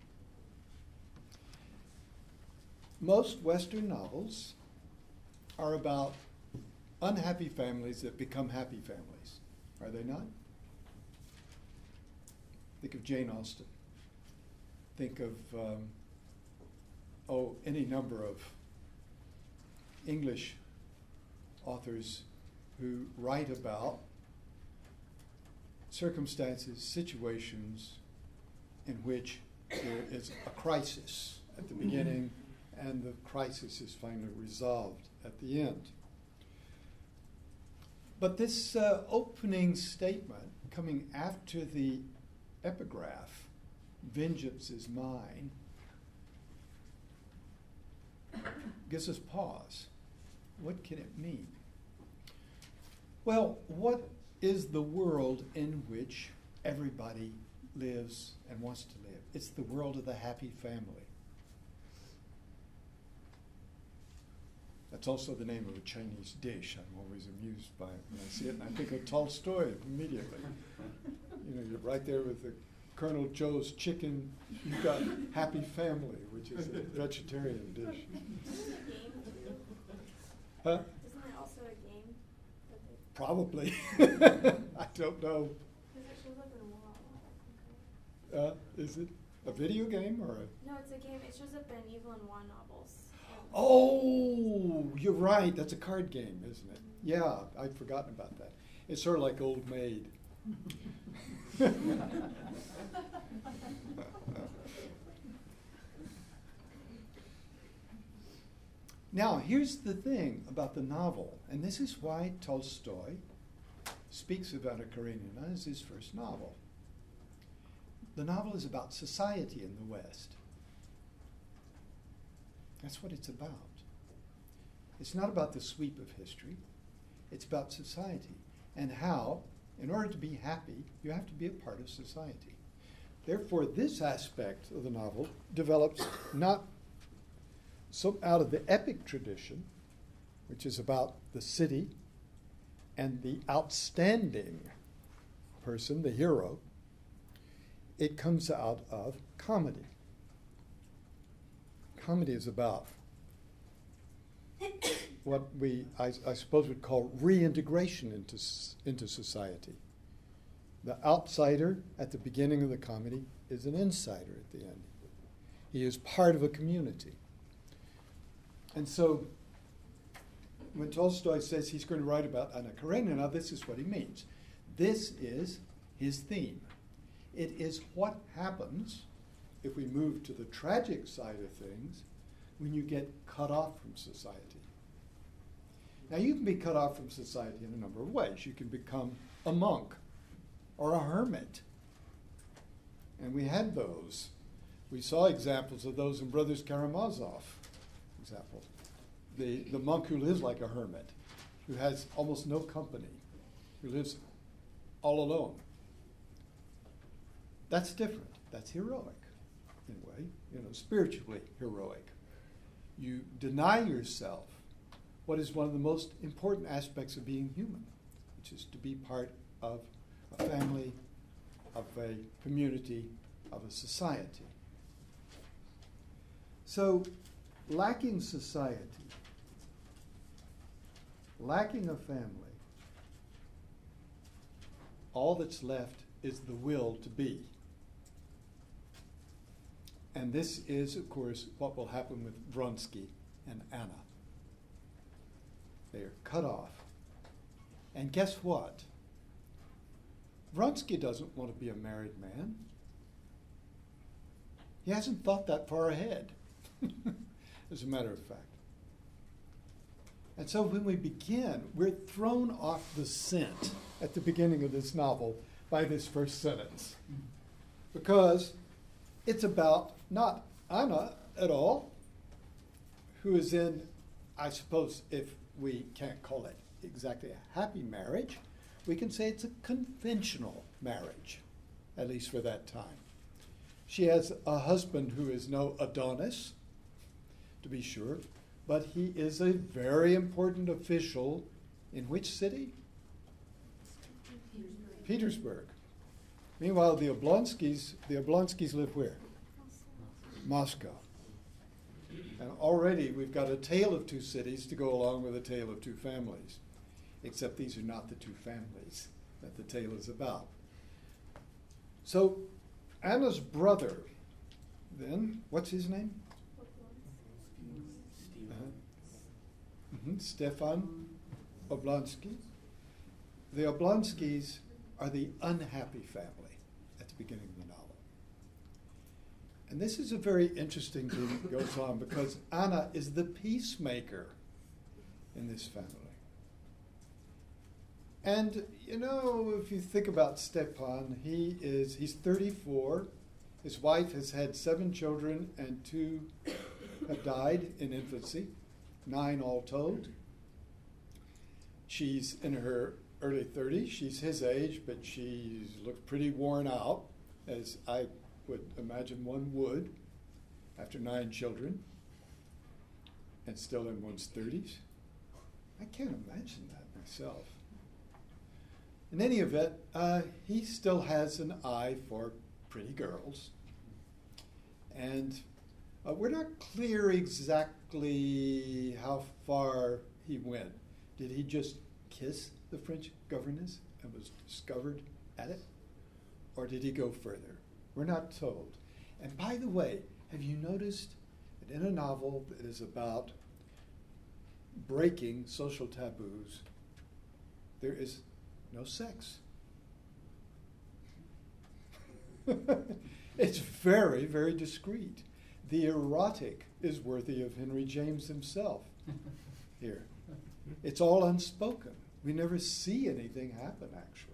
Most Western novels are about unhappy families that become happy families, are they not? Think of Jane Austen. Think of, any number of English authors who write about circumstances, situations in which there is a crisis at the beginning and the crisis is finally resolved at the end. But this opening statement coming after the epigraph, vengeance is mine, gives us pause. What can it mean? Well, what is the world in which everybody lives and wants to live? It's the world of the happy family. That's also the name of a Chinese dish. I'm always amused by it when I see it, and I think of Tolstoy immediately. You know, you're right there with the Colonel Joe's chicken. You've got Happy Family, which is a vegetarian dish. Isn't it a game too? Huh? Isn't it also a game? That they, Probably. I don't know. because it shows up in a lot. Okay. Is it a video game or a... No, it's a game. It shows up in Evil and Juan novels. Oh, you're right. That's a card game, isn't it? Yeah, I'd forgotten about that. It's sort of like Old Maid. Now, here's the thing about the novel, and this is why Tolstoy speaks of Anna Karenina as his first novel. The novel is about society in the West. That's what it's about. It's not about the sweep of history. It's about society and how, in order to be happy, you have to be a part of society. Therefore, this aspect of the novel develops not so out of the epic tradition, which is about the city and the outstanding person, the hero. It comes out of comedy. Comedy is about what I suppose, would call reintegration into society. The outsider at the beginning of the comedy is an insider at the end. He is part of a community. And so when Tolstoy says he's going to write about Anna Karenina, this is what he means. This is his theme. It is what happens if we move to the tragic side of things when you get cut off from society. Now, you can be cut off from society in a number of ways. You can become a monk or a hermit. And we had those. We saw examples of those in Brothers Karamazov, for example. The monk who lives like a hermit, who has almost no company, who lives all alone. That's different. That's heroic, in a way, spiritually heroic. You deny yourself what is one of the most important aspects of being human, which is to be part of a family, of a community, of a society. So, lacking society, lacking a family, all that's left is the will to be. And this is, of course, what will happen with Vronsky and Anna. They are cut off. And guess what? Vronsky doesn't want to be a married man. He hasn't thought that far ahead, as a matter of fact. And so when we begin, we're thrown off the scent at the beginning of this novel by this first sentence. Because it's about not Anna at all, who is in, I suppose, if we can't call it exactly a happy marriage, we can say it's a conventional marriage, at least for that time. She has a husband who is no Adonis, to be sure, but he is a very important official in which city? Petersburg. Meanwhile, the Oblonskys live where? Moscow. And already we've got a tale of two cities to go along with a tale of two families. Except these are not the two families that the tale is about. So Anna's brother, then, what's his name? Stefan Oblonsky. The Oblonskys are the unhappy family at the beginning of the novel. And this is a very interesting thing that goes on because Anna is the peacemaker in this family. And, if you think about Stepan, he's 34. His wife has had 7 children and 2 have died in infancy, 9 all told. She's in her early 30s. She's his age, but she looks pretty worn out, as I would imagine one would after 9 children and still in one's 30s. I can't imagine that myself. In any event, he still has an eye for pretty girls. And we're not clear exactly how far he went. Did he just kiss the French governess and was discovered at it? Or did he go further? We're not told. And by the way, have you noticed that in a novel that is about breaking social taboos, there is no sex? It's very, very discreet. The erotic is worthy of Henry James himself here. It's all unspoken. We never see anything happen, actually.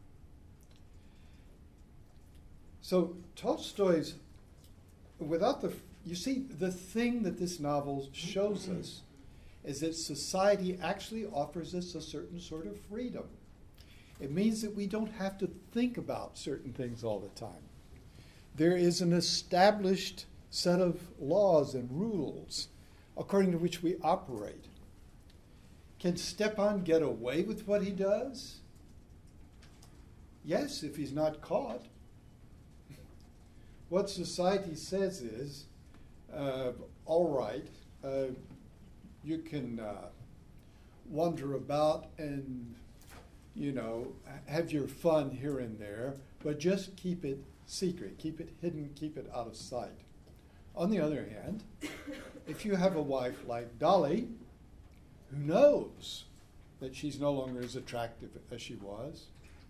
So Tolstoy's, you see, the thing that this novel shows us is that society actually offers us a certain sort of freedom. It means that we don't have to think about certain things all the time. There is an established set of laws and rules according to which we operate. Can Stepan get away with what he does? Yes, if he's not caught. What society says is, all right, you can wander about and, have your fun here and there, but just keep it secret, keep it hidden, keep it out of sight. On the other hand, if you have a wife like Dolly, who knows that she's no longer as attractive as she was,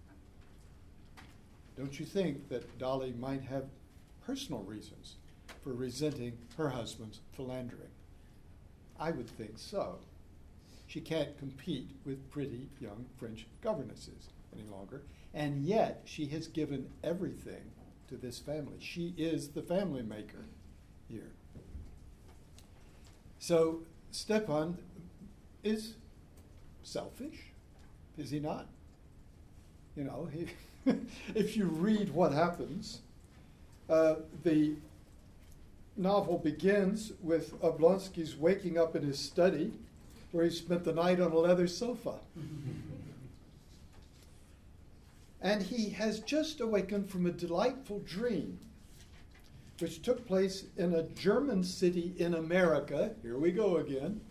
don't you think that Dolly might have personal reasons for resenting her husband's philandering? I would think so. She can't compete with pretty young French governesses any longer, and yet she has given everything to this family. She is the family maker here. So Stepan is selfish, is he not? If you read what happens, the novel begins with Oblonsky's waking up in his study where he spent the night on a leather sofa. And he has just awakened from a delightful dream which took place in a German city in America. Here we go again.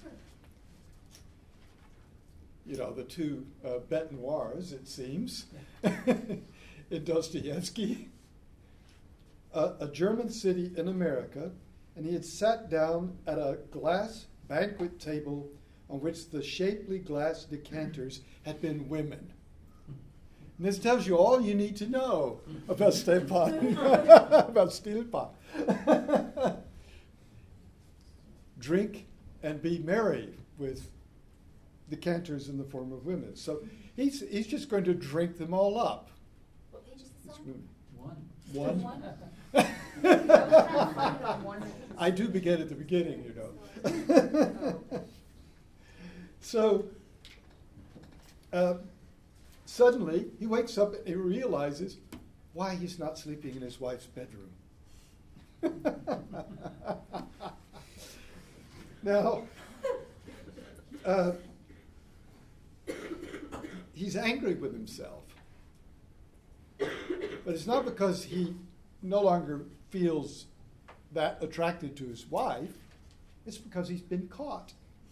The 2 bête noirs, it seems, in Dostoevsky. A German city in America, and he had sat down at a glass banquet table on which the shapely glass decanters had been women. And this tells you all you need to know about Stepan, about Stilpa. Drink and be merry with decanters in the form of women. So he's just going to drink them all up. What page is this on? One. I do begin at the beginning, So suddenly he wakes up and he realizes why he's not sleeping in his wife's bedroom. Now, he's angry with himself. But it's not because he no longer feels that attracted to his wife. It's because he's been caught.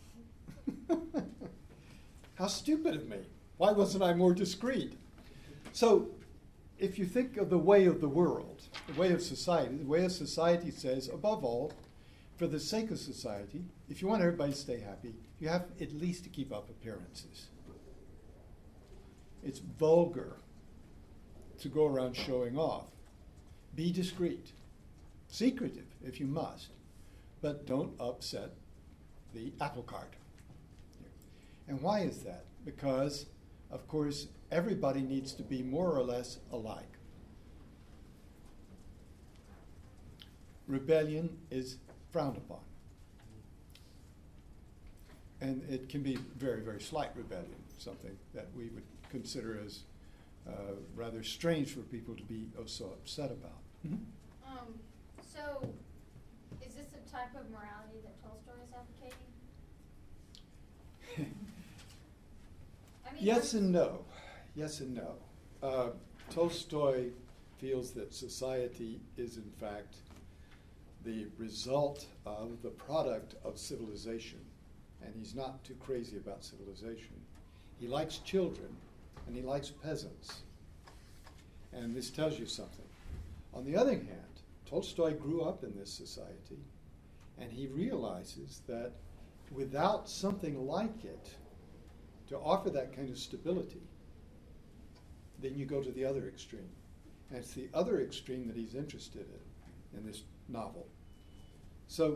How stupid of me. Why wasn't I more discreet? So, if you think of the way of the world, the way of society says, above all, for the sake of society, if you want everybody to stay happy, you have at least to keep up appearances. It's vulgar to go around showing off. Be discreet, secretive if you must, but don't upset the apple cart. And why is that? Because, of course, everybody needs to be more or less alike. Rebellion is frowned upon. And it can be very, very slight rebellion, something that we would consider as rather strange for people to be so upset about. Mm-hmm. So, is this a type of morality that Tolstoy is advocating? I mean, Yes and no. Yes and no. Tolstoy feels that society is, in fact, the result of the product of civilization. And he's not too crazy about civilization. He likes children, and he likes peasants. And this tells you something. On the other hand, Tolstoy grew up in this society, and he realizes that without something like it to offer that kind of stability, then you go to the other extreme. And it's the other extreme that he's interested in this novel. So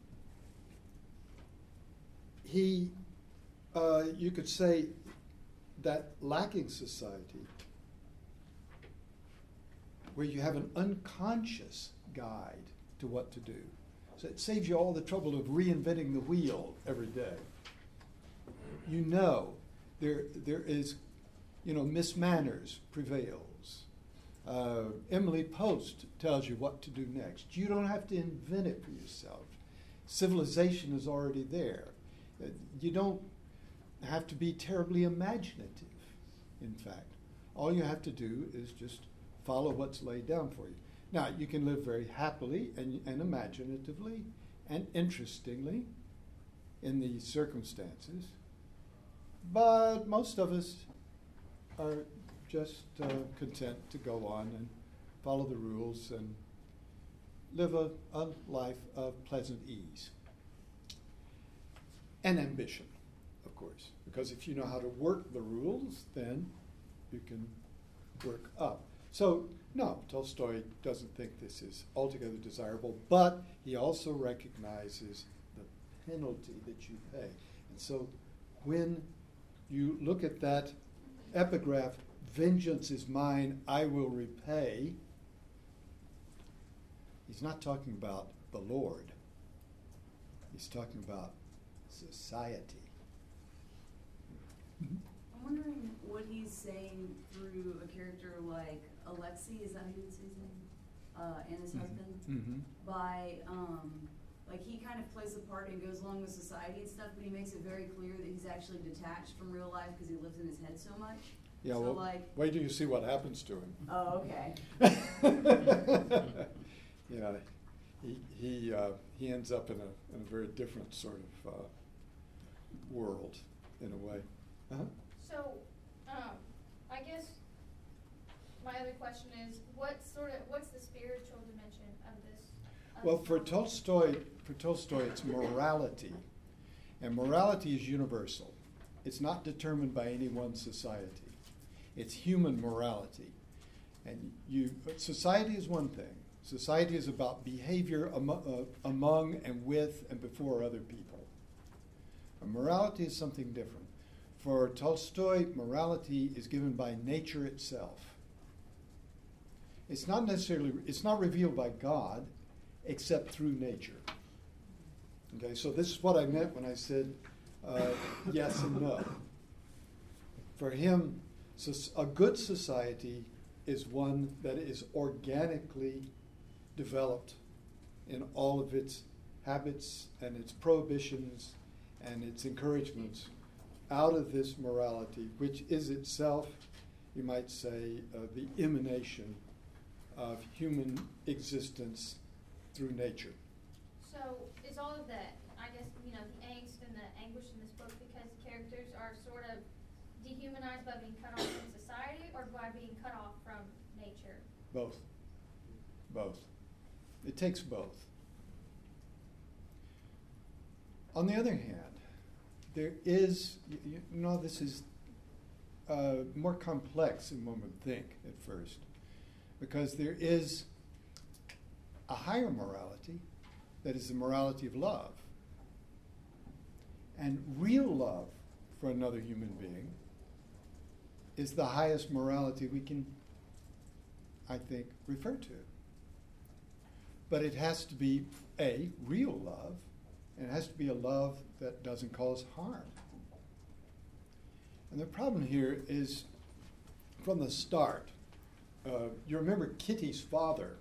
he, you could say that lacking society, where you have an unconscious guide to what to do, so it saves you all the trouble of reinventing the wheel every day. You know, there is, Miss Manners prevails. Emily Post tells you what to do next. You don't have to invent it for yourself. Civilization is already there. You don't have to be terribly imaginative, in fact. All you have to do is just follow what's laid down for you. Now, you can live very happily and imaginatively and interestingly in these circumstances, but most of us are just content to go on and follow the rules and live a life of pleasant ease. And ambition, of course, because if you know how to work the rules, then you can work up. So, no, Tolstoy doesn't think this is altogether desirable, but he also recognizes the penalty that you pay. And so when you look at that epigraph, "Vengeance is mine, I will repay," he's not talking about the Lord. He's talking about society. I'm wondering what he's saying through a character like Alexei, is that who his name? And his husband? Mm-hmm. By, like he kind of plays a part and goes along with society and stuff, but he makes it very clear that he's actually detached from real life because he lives in his head so much. Yeah, so well, like, wait till you see what happens to him. oh, okay. He ends up in a very different sort of world, in a way. Uh-huh. So, I guess my other question is, what's the spiritual dimension of this? Well, for Tolstoy, it's morality, and morality is universal. It's not determined by any one society. It's human morality, and society is one thing. Society is about behavior among and with and before other people. And morality is something different. For Tolstoy, morality is given by nature itself. It's not revealed by God, except through nature. Okay, so this is what I meant when I said yes and no. For him, a good society is one that is organically developed in all of its habits and its prohibitions and its encouragements out of this morality, which is itself, you might say, the emanation of human existence through nature. So is all of that, I guess, the angst and the anguish in this book because characters are sort of dehumanized by being cut off from society or by being cut off from nature? Both. It takes both. On the other hand, there is, this is more complex than one would think at first, because there is a higher morality that is the morality of love. And real love for another human being is the highest morality we can, I think, refer to. But it has to be a real love, and it has to be a love that doesn't cause harm. And the problem here is, from the start, you remember Kitty's father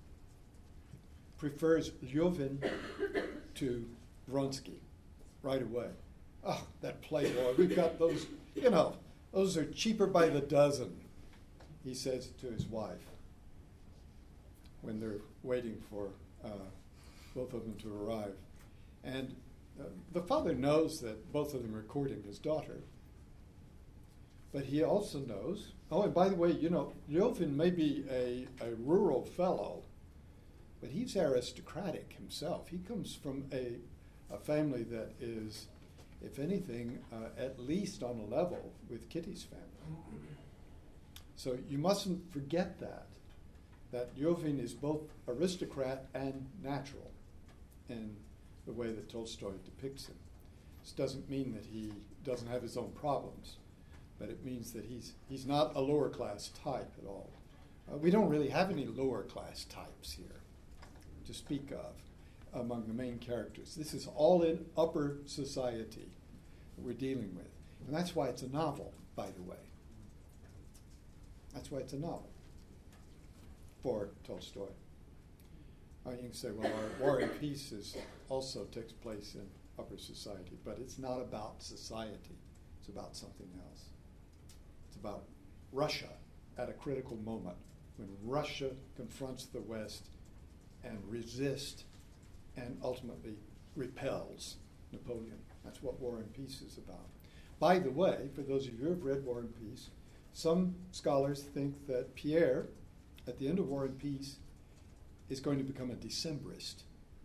prefers Ljovin to Vronsky right away. Oh, that playboy, we've got those, those are cheaper by the dozen, he says to his wife when they're waiting for both of them to arrive. And the father knows that both of them are courting his daughter. But he also knows, oh, and by the way, Ljovin may be a rural fellow, but he's aristocratic himself. He comes from a family that is, if anything, at least on a level with Kitty's family. So you mustn't forget that Ljovin is both aristocrat and natural in the way that Tolstoy depicts him. This doesn't mean that he doesn't have his own problems, but it means that he's not a lower class type at all. We don't really have any lower class types here to speak of among the main characters. This is all in upper society that we're dealing with. And that's why it's a novel, by the way. That's why it's a novel for Tolstoy. You can say, well, our War and Peace also takes place in upper society, but it's not about society. It's about something else. It's about Russia at a critical moment, when Russia confronts the West and resists and ultimately repels Napoleon. That's what War and Peace is about. By the way, for those of you who have read War and Peace, some scholars think that Pierre, at the end of War and Peace, is going to become a Decembrist,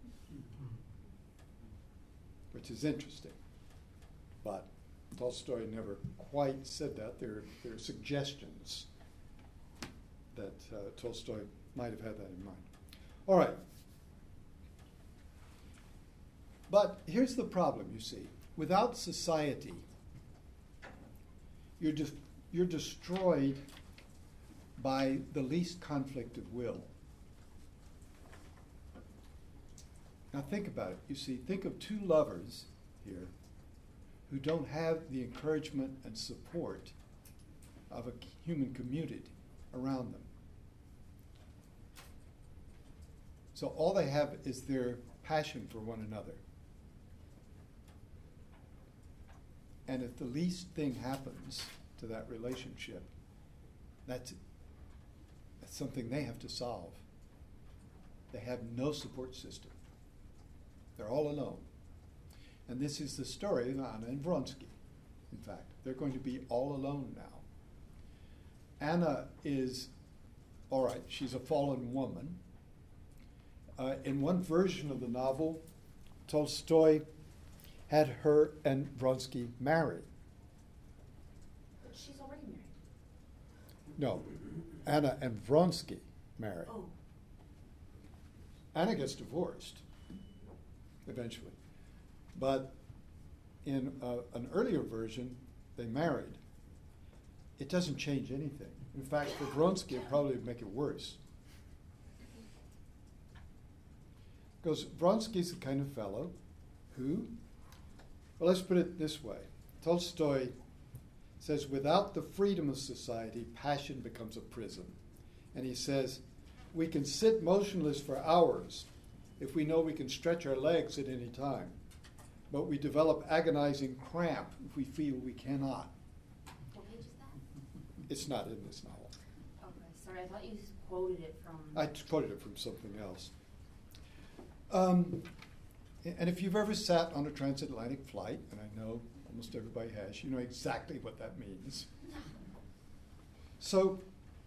which is interesting. But Tolstoy never quite said that. There are suggestions that Tolstoy might have had that in mind. All right. But here's the problem, you see. Without society, you're destroyed by the least conflict of will. Now think about it. You see, think of two lovers here who don't have the encouragement and support of a human community around them. So all they have is their passion for one another. And if the least thing happens to that relationship, that's something they have to solve. They have no support system. They're all alone. And this is the story of Anna and Vronsky. In fact, they're going to be all alone now. Anna is, all right, she's a fallen woman. In one version of the novel, Tolstoy had her and Vronsky married. But she's already married. No, Anna and Vronsky married. Oh. Anna gets divorced eventually. But in an earlier version, they married. It doesn't change anything. In fact, for Vronsky, it probably would make it worse. Because Vronsky's the kind of fellow who, well, let's put it this way. Tolstoy says, without the freedom of society, passion becomes a prison. And he says, we can sit motionless for hours if we know we can stretch our legs at any time. But we develop agonizing cramp if we feel we cannot. What page is that? It's not in this novel. Okay, sorry, I thought you quoted it from. I quoted it from something else. And if you've ever sat on a transatlantic flight, and I know almost everybody has, you know exactly what that means. So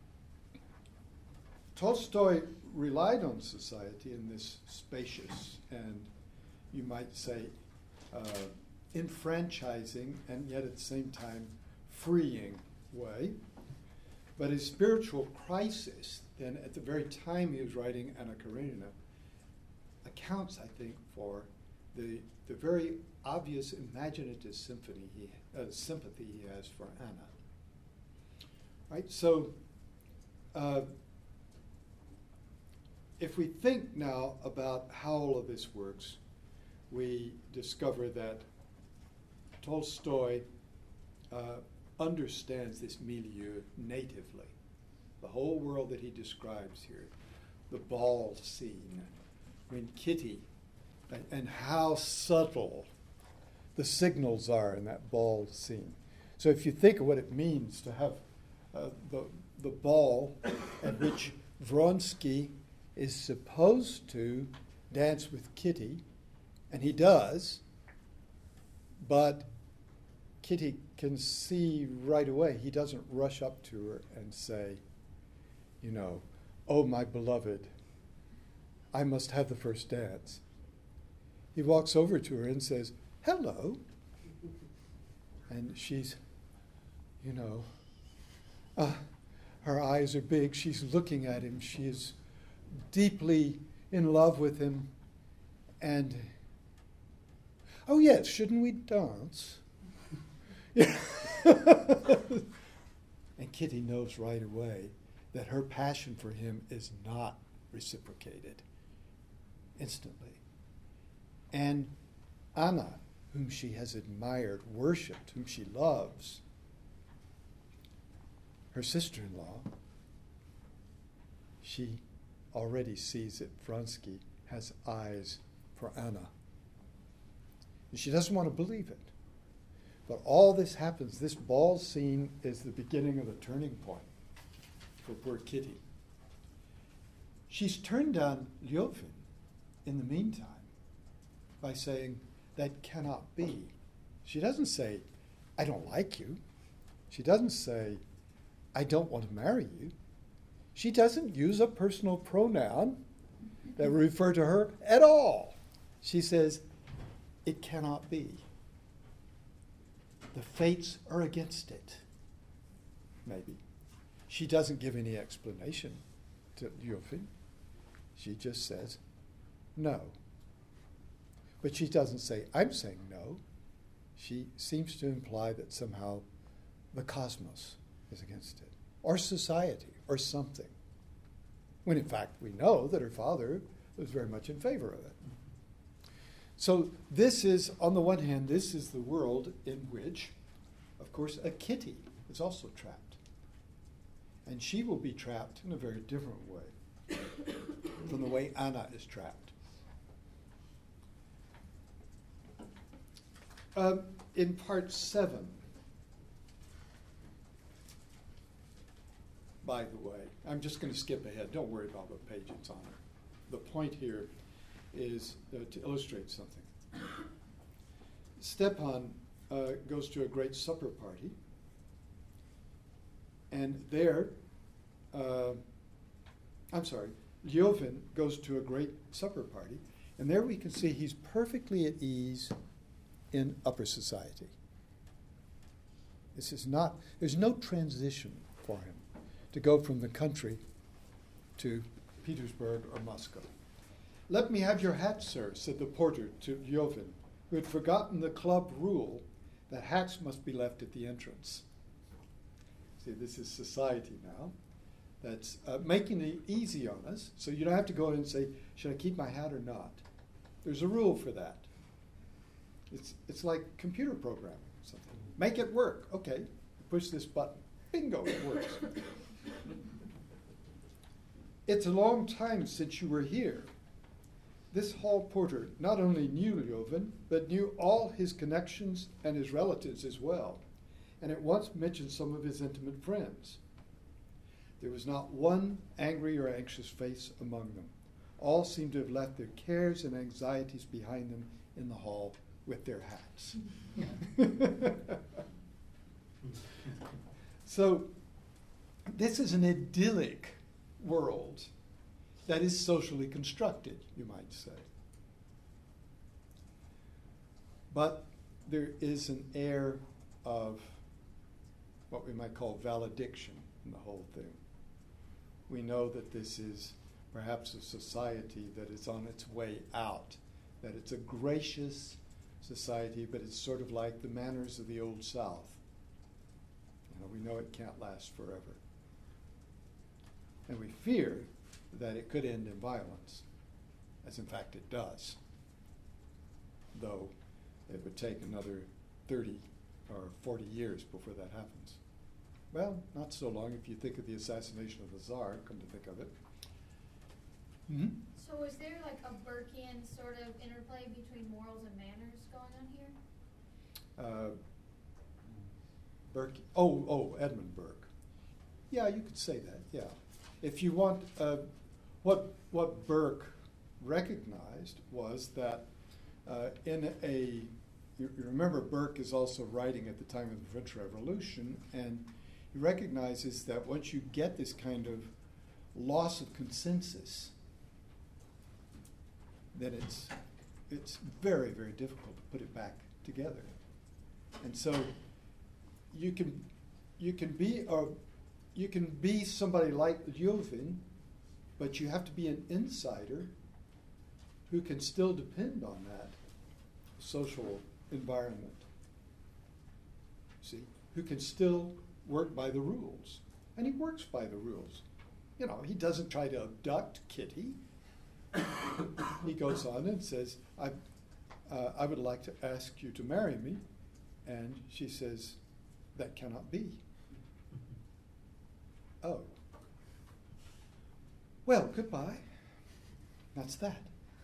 Tolstoy relied on society in this spacious and, you might say, enfranchising and yet at the same time freeing way. But his spiritual crisis, then at the very time he was writing Anna Karenina, accounts, I think, for the very obvious imaginative sympathy he has for Anna. Right? So, if we think now about how all of this works, we discover that Tolstoy understands this milieu natively. The whole world that he describes here, the ball scene, when Kitty, and how subtle the signals are in that ball scene. So if you think of what it means to have the ball at which Vronsky is supposed to dance with Kitty, and he does, but Kitty can see right away. He doesn't rush up to her and say, you know, oh, my beloved, I must have the first dance. He walks over to her and says, hello. And she's, you know, her eyes are big. She's looking at him. She is deeply in love with him. And, oh, yes, shouldn't we dance? And Kitty knows right away that her passion for him is not reciprocated instantly. And Anna, whom she has admired, worshipped, whom she loves, her sister-in-law, she already sees that Vronsky has eyes for Anna. And she doesn't want to believe it. But all this happens. This ball scene is the beginning of the turning point for poor Kitty. She's turned down Lyovin in the meantime by saying, that cannot be. She doesn't say, I don't like you. She doesn't say, I don't want to marry you. She doesn't use a personal pronoun that will refer to her at all. She says, it cannot be. The fates are against it. Maybe. She doesn't give any explanation to Lyovin. She just says, no. But she doesn't say, I'm saying no. She seems to imply that somehow the cosmos is against it, or society, or something. When in fact we know that her father was very much in favor of it. So this is, on the one hand, this is the world in which, of course, a Kitty is also trapped. And she will be trapped in a very different way from the way Anna is trapped. In part 7, by the way, I'm just going to skip ahead. Don't worry about what page it's on. The point here is to illustrate something. Stepan goes to a great supper party, and there, Lyovin goes to a great supper party, and there we can see he's perfectly at ease in upper society. This is not, there's no transition for him to go from the country to Petersburg or Moscow. Let me have your hat, sir, said the porter to Lyovin, who had forgotten the club rule that hats must be left at the entrance. See, this is society now that's making it easy on us, so you don't have to go in and say, should I keep my hat or not? There's a rule for that. It's like computer programming or something. Make it work. Okay, push this button. Bingo, it works. It's a long time since you were here. This hall porter not only knew Lyovin, but knew all his connections and his relatives as well, and at once mentioned some of his intimate friends. There was not one angry or anxious face among them. All seemed to have left their cares and anxieties behind them in the hall with their hats. So this is an idyllic world that is socially constructed, you might say. But there is an air of what we might call valediction in the whole thing. We know that this is perhaps a society that is on its way out, that it's a gracious society, but it's sort of like the manners of the Old South. We know it can't last forever. And we fear that it could end in violence, as in fact it does, though it would take another 30 or 40 years before that happens. Well, not so long if you think of the assassination of the Tsar, come to think of it. Mm-hmm. So is there like a Burkean sort of interplay between morals and manners going on here? Burke, Edmund Burke. Yeah, you could say that, yeah. If you want, what Burke recognized was that you remember Burke is also writing at the time of the French Revolution, and he recognizes that once you get this kind of loss of consensus, then it's very, very difficult to put it back together. And so you can be somebody like Jovin, but you have to be an insider who can still depend on that social environment. See, who can still work by the rules, and he works by the rules. He doesn't try to abduct Kitty. He goes on and says, I would like to ask you to marry me. And she says, that cannot be. Oh. Well, goodbye. That's that.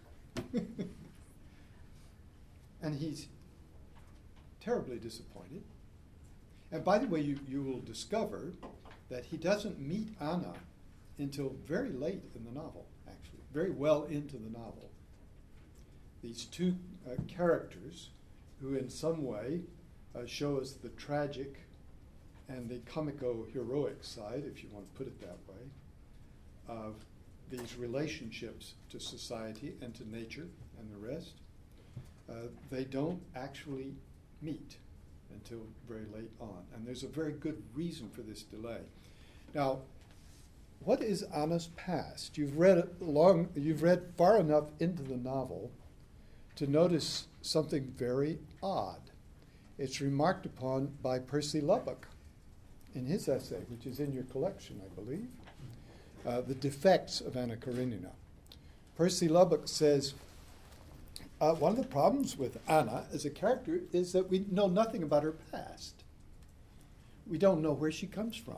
And he's terribly disappointed. And by the way, you will discover that he doesn't meet Anna until very late in the novel, actually, very well into the novel. These two characters who in some way show us the tragic and the comico-heroic side, if you want to put it that way, of these relationships to society and to nature and the rest, they don't actually meet until very late on. And there's a very good reason for this delay. Now, what is Anna's past? You've read far enough into the novel to notice something very odd. It's remarked upon by Percy Lubbock in his essay, which is in your collection, I believe, The Defects of Anna Karenina. Percy Lubbock says, one of the problems with Anna as a character is that we know nothing about her past. We don't know where she comes from.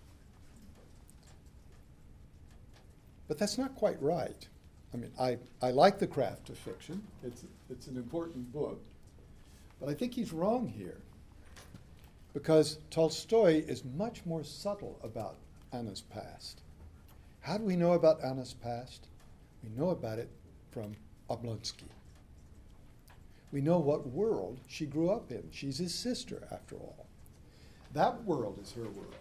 But that's not quite right. I mean, I like The Craft of Fiction. It's an important book. But I think he's wrong here, because Tolstoy is much more subtle about Anna's past. How do we know about Anna's past? We know about it from Oblonsky. We know what world she grew up in. She's his sister, after all. That world is her world.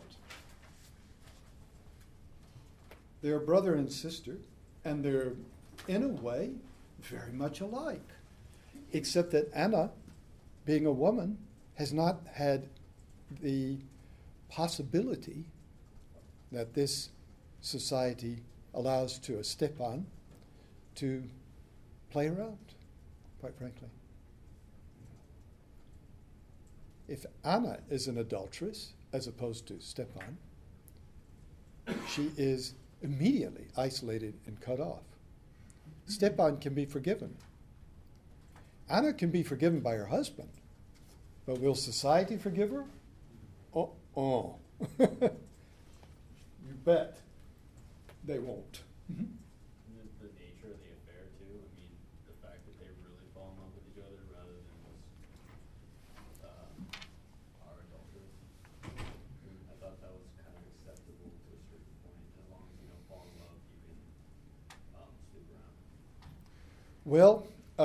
They're brother and sister, and they're, in a way, very much alike, except that Anna, being a woman, has not had the possibility that this society allows to a Stepan to play around, quite frankly. If Anna is an adulteress, as opposed to Stepan, she is immediately isolated and cut off. Stepan can be forgiven. Anna can be forgiven by her husband, but will society forgive her? Oh. You bet they won't. Mm-hmm. The nature of the affair, too. I mean, the fact that they really fall in love with each other rather than just our adulthood. I thought that was kind of acceptable to a certain point. As long as you don't fall in love, you can stick around. Well,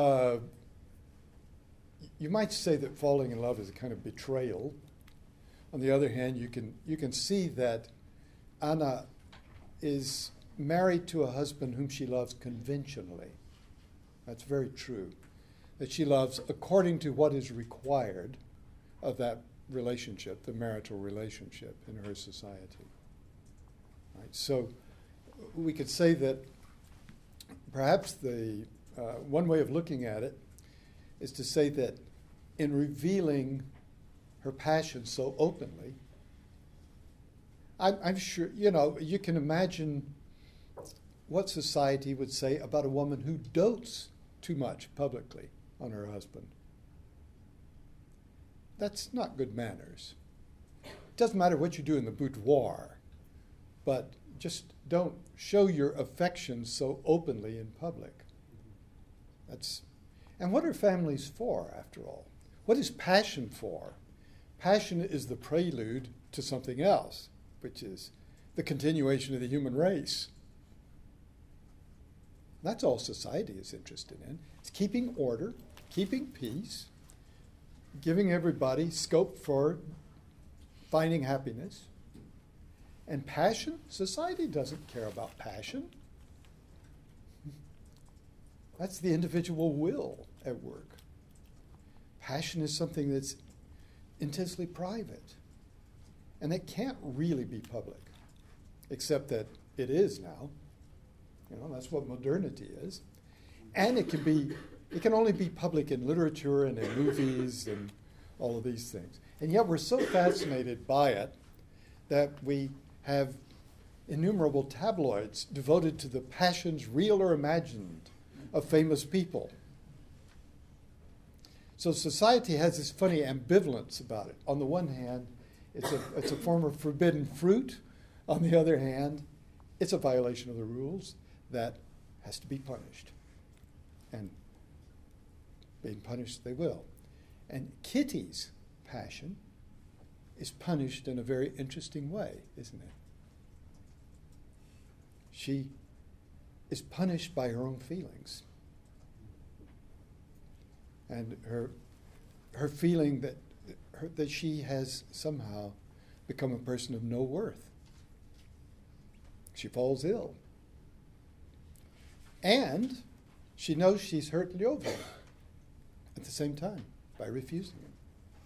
you might say that falling in love is a kind of betrayal. On the other hand, you can see that Anna is married to a husband whom she loves conventionally. That's very true. That she loves according to what is required of that relationship, the marital relationship in her society. Right? So we could say that perhaps the one way of looking at it is to say that in revealing her passion so openly, I'm sure, you can imagine what society would say about a woman who dotes too much publicly on her husband. That's not good manners. It doesn't matter what you do in the boudoir, but just don't show your affection so openly in public. And what are families for, after all? What is passion for? Passion is the prelude to something else, which is the continuation of the human race. That's all society is interested in. It's keeping order, keeping peace, giving everybody scope for finding happiness. And passion? Society doesn't care about passion. That's the individual will at work. Passion is something that's intensely private. And it can't really be public, except that it is now. That's what modernity is. And it can only be public in literature and in movies and all of these things. And yet we're so fascinated by it that we have innumerable tabloids devoted to the passions, real or imagined, of famous people. So society has this funny ambivalence about it. On the one hand, it's a form of forbidden fruit. On the other hand, it's a violation of the rules that has to be punished. And being punished they will. And Kitty's passion is punished in a very interesting way, isn't it? She is punished by her own feelings. And her feeling that she has somehow become a person of no worth. She falls ill. And she knows she's hurt Lyovin at the same time by refusing him.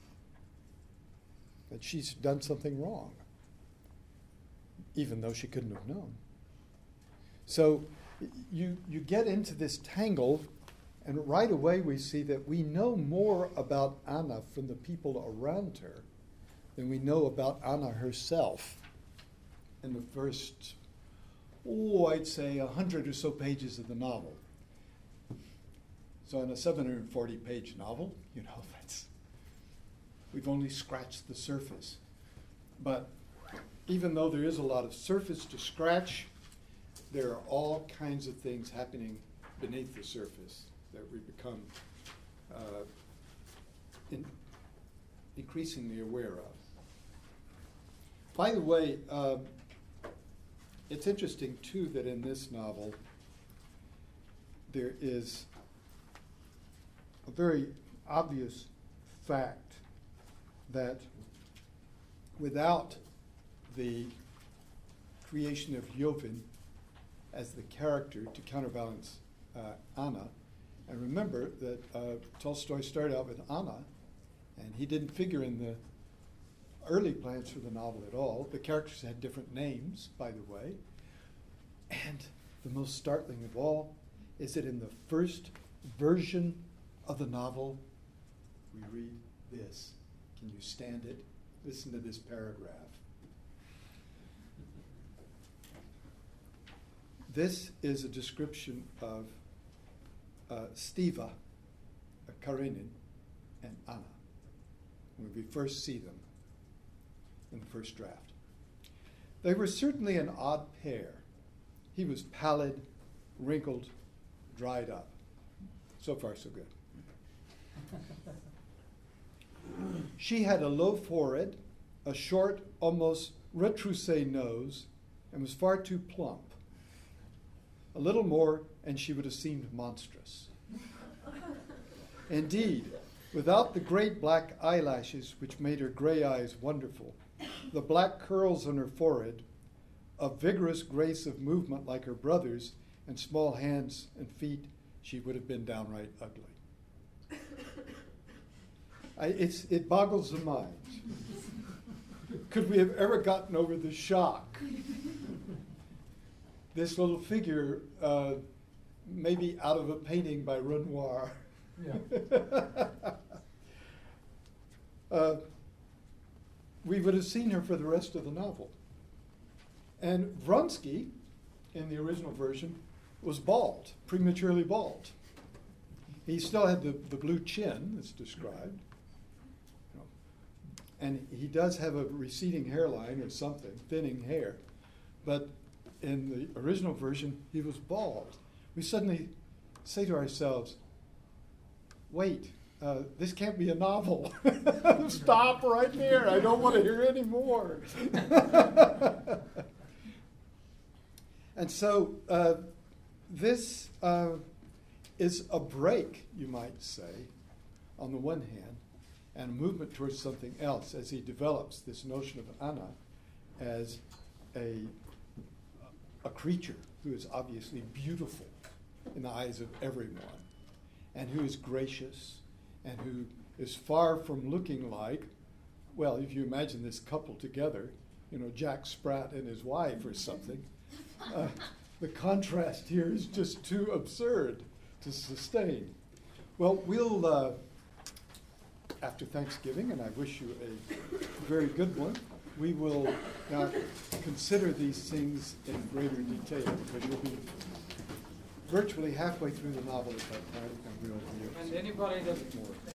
That she's done something wrong, even though she couldn't have known. So you get into this tangle, and right away we see that we know more about Anna from the people around her than we know about Anna herself in the first, I'd say 100 or so pages of the novel. So in a 740-page novel, we've only scratched the surface. But even though there is a lot of surface to scratch, there are all kinds of things happening beneath the surface that we become increasingly aware of. By the way, it's interesting, too, that in this novel there is a very obvious fact that without the creation of Lyovin as the character to counterbalance Anna, and remember that Tolstoy started out with Anna, and he didn't figure in the early plans for the novel at all. The characters had different names, by the way. And the most startling of all is that in the first version of the novel, we read this. Can you stand it? Listen to this paragraph. This is a description of Stiva, Karenin, and Anna when we first see them in the first draft. They were certainly an odd pair. He was pallid, wrinkled, dried up. So far, so good. She had a low forehead, a short, almost retroussé nose, and was far too plump. A little more, and she would have seemed monstrous. Indeed, without the great black eyelashes which made her gray eyes wonderful, the black curls on her forehead, a vigorous grace of movement like her brother's, and small hands and feet, she would have been downright ugly. It boggles the mind. Could we have ever gotten over the shock? This little figure, maybe out of a painting by Renoir. Yeah. We would have seen her for the rest of the novel. And Vronsky, in the original version, was bald, prematurely bald. He still had the blue chin that's described. And he does have a receding hairline or something, thinning hair. But in the original version, he was bald. We suddenly say to ourselves, wait, this can't be a novel. Stop right there. I don't want to hear any more. And so this is a break, you might say, on the one hand, and a movement towards something else as he develops this notion of Anna as a creature who is obviously beautiful in the eyes of everyone, and who is gracious, and who is far from looking like, well, if you imagine this couple together, Jack Sprat and his wife or something, the contrast here is just too absurd to sustain. Well, we'll, after Thanksgiving, and I wish you a very good one, we will now consider these things in greater detail, because you'll be virtually halfway through the novel at that time, and we'll And anybody that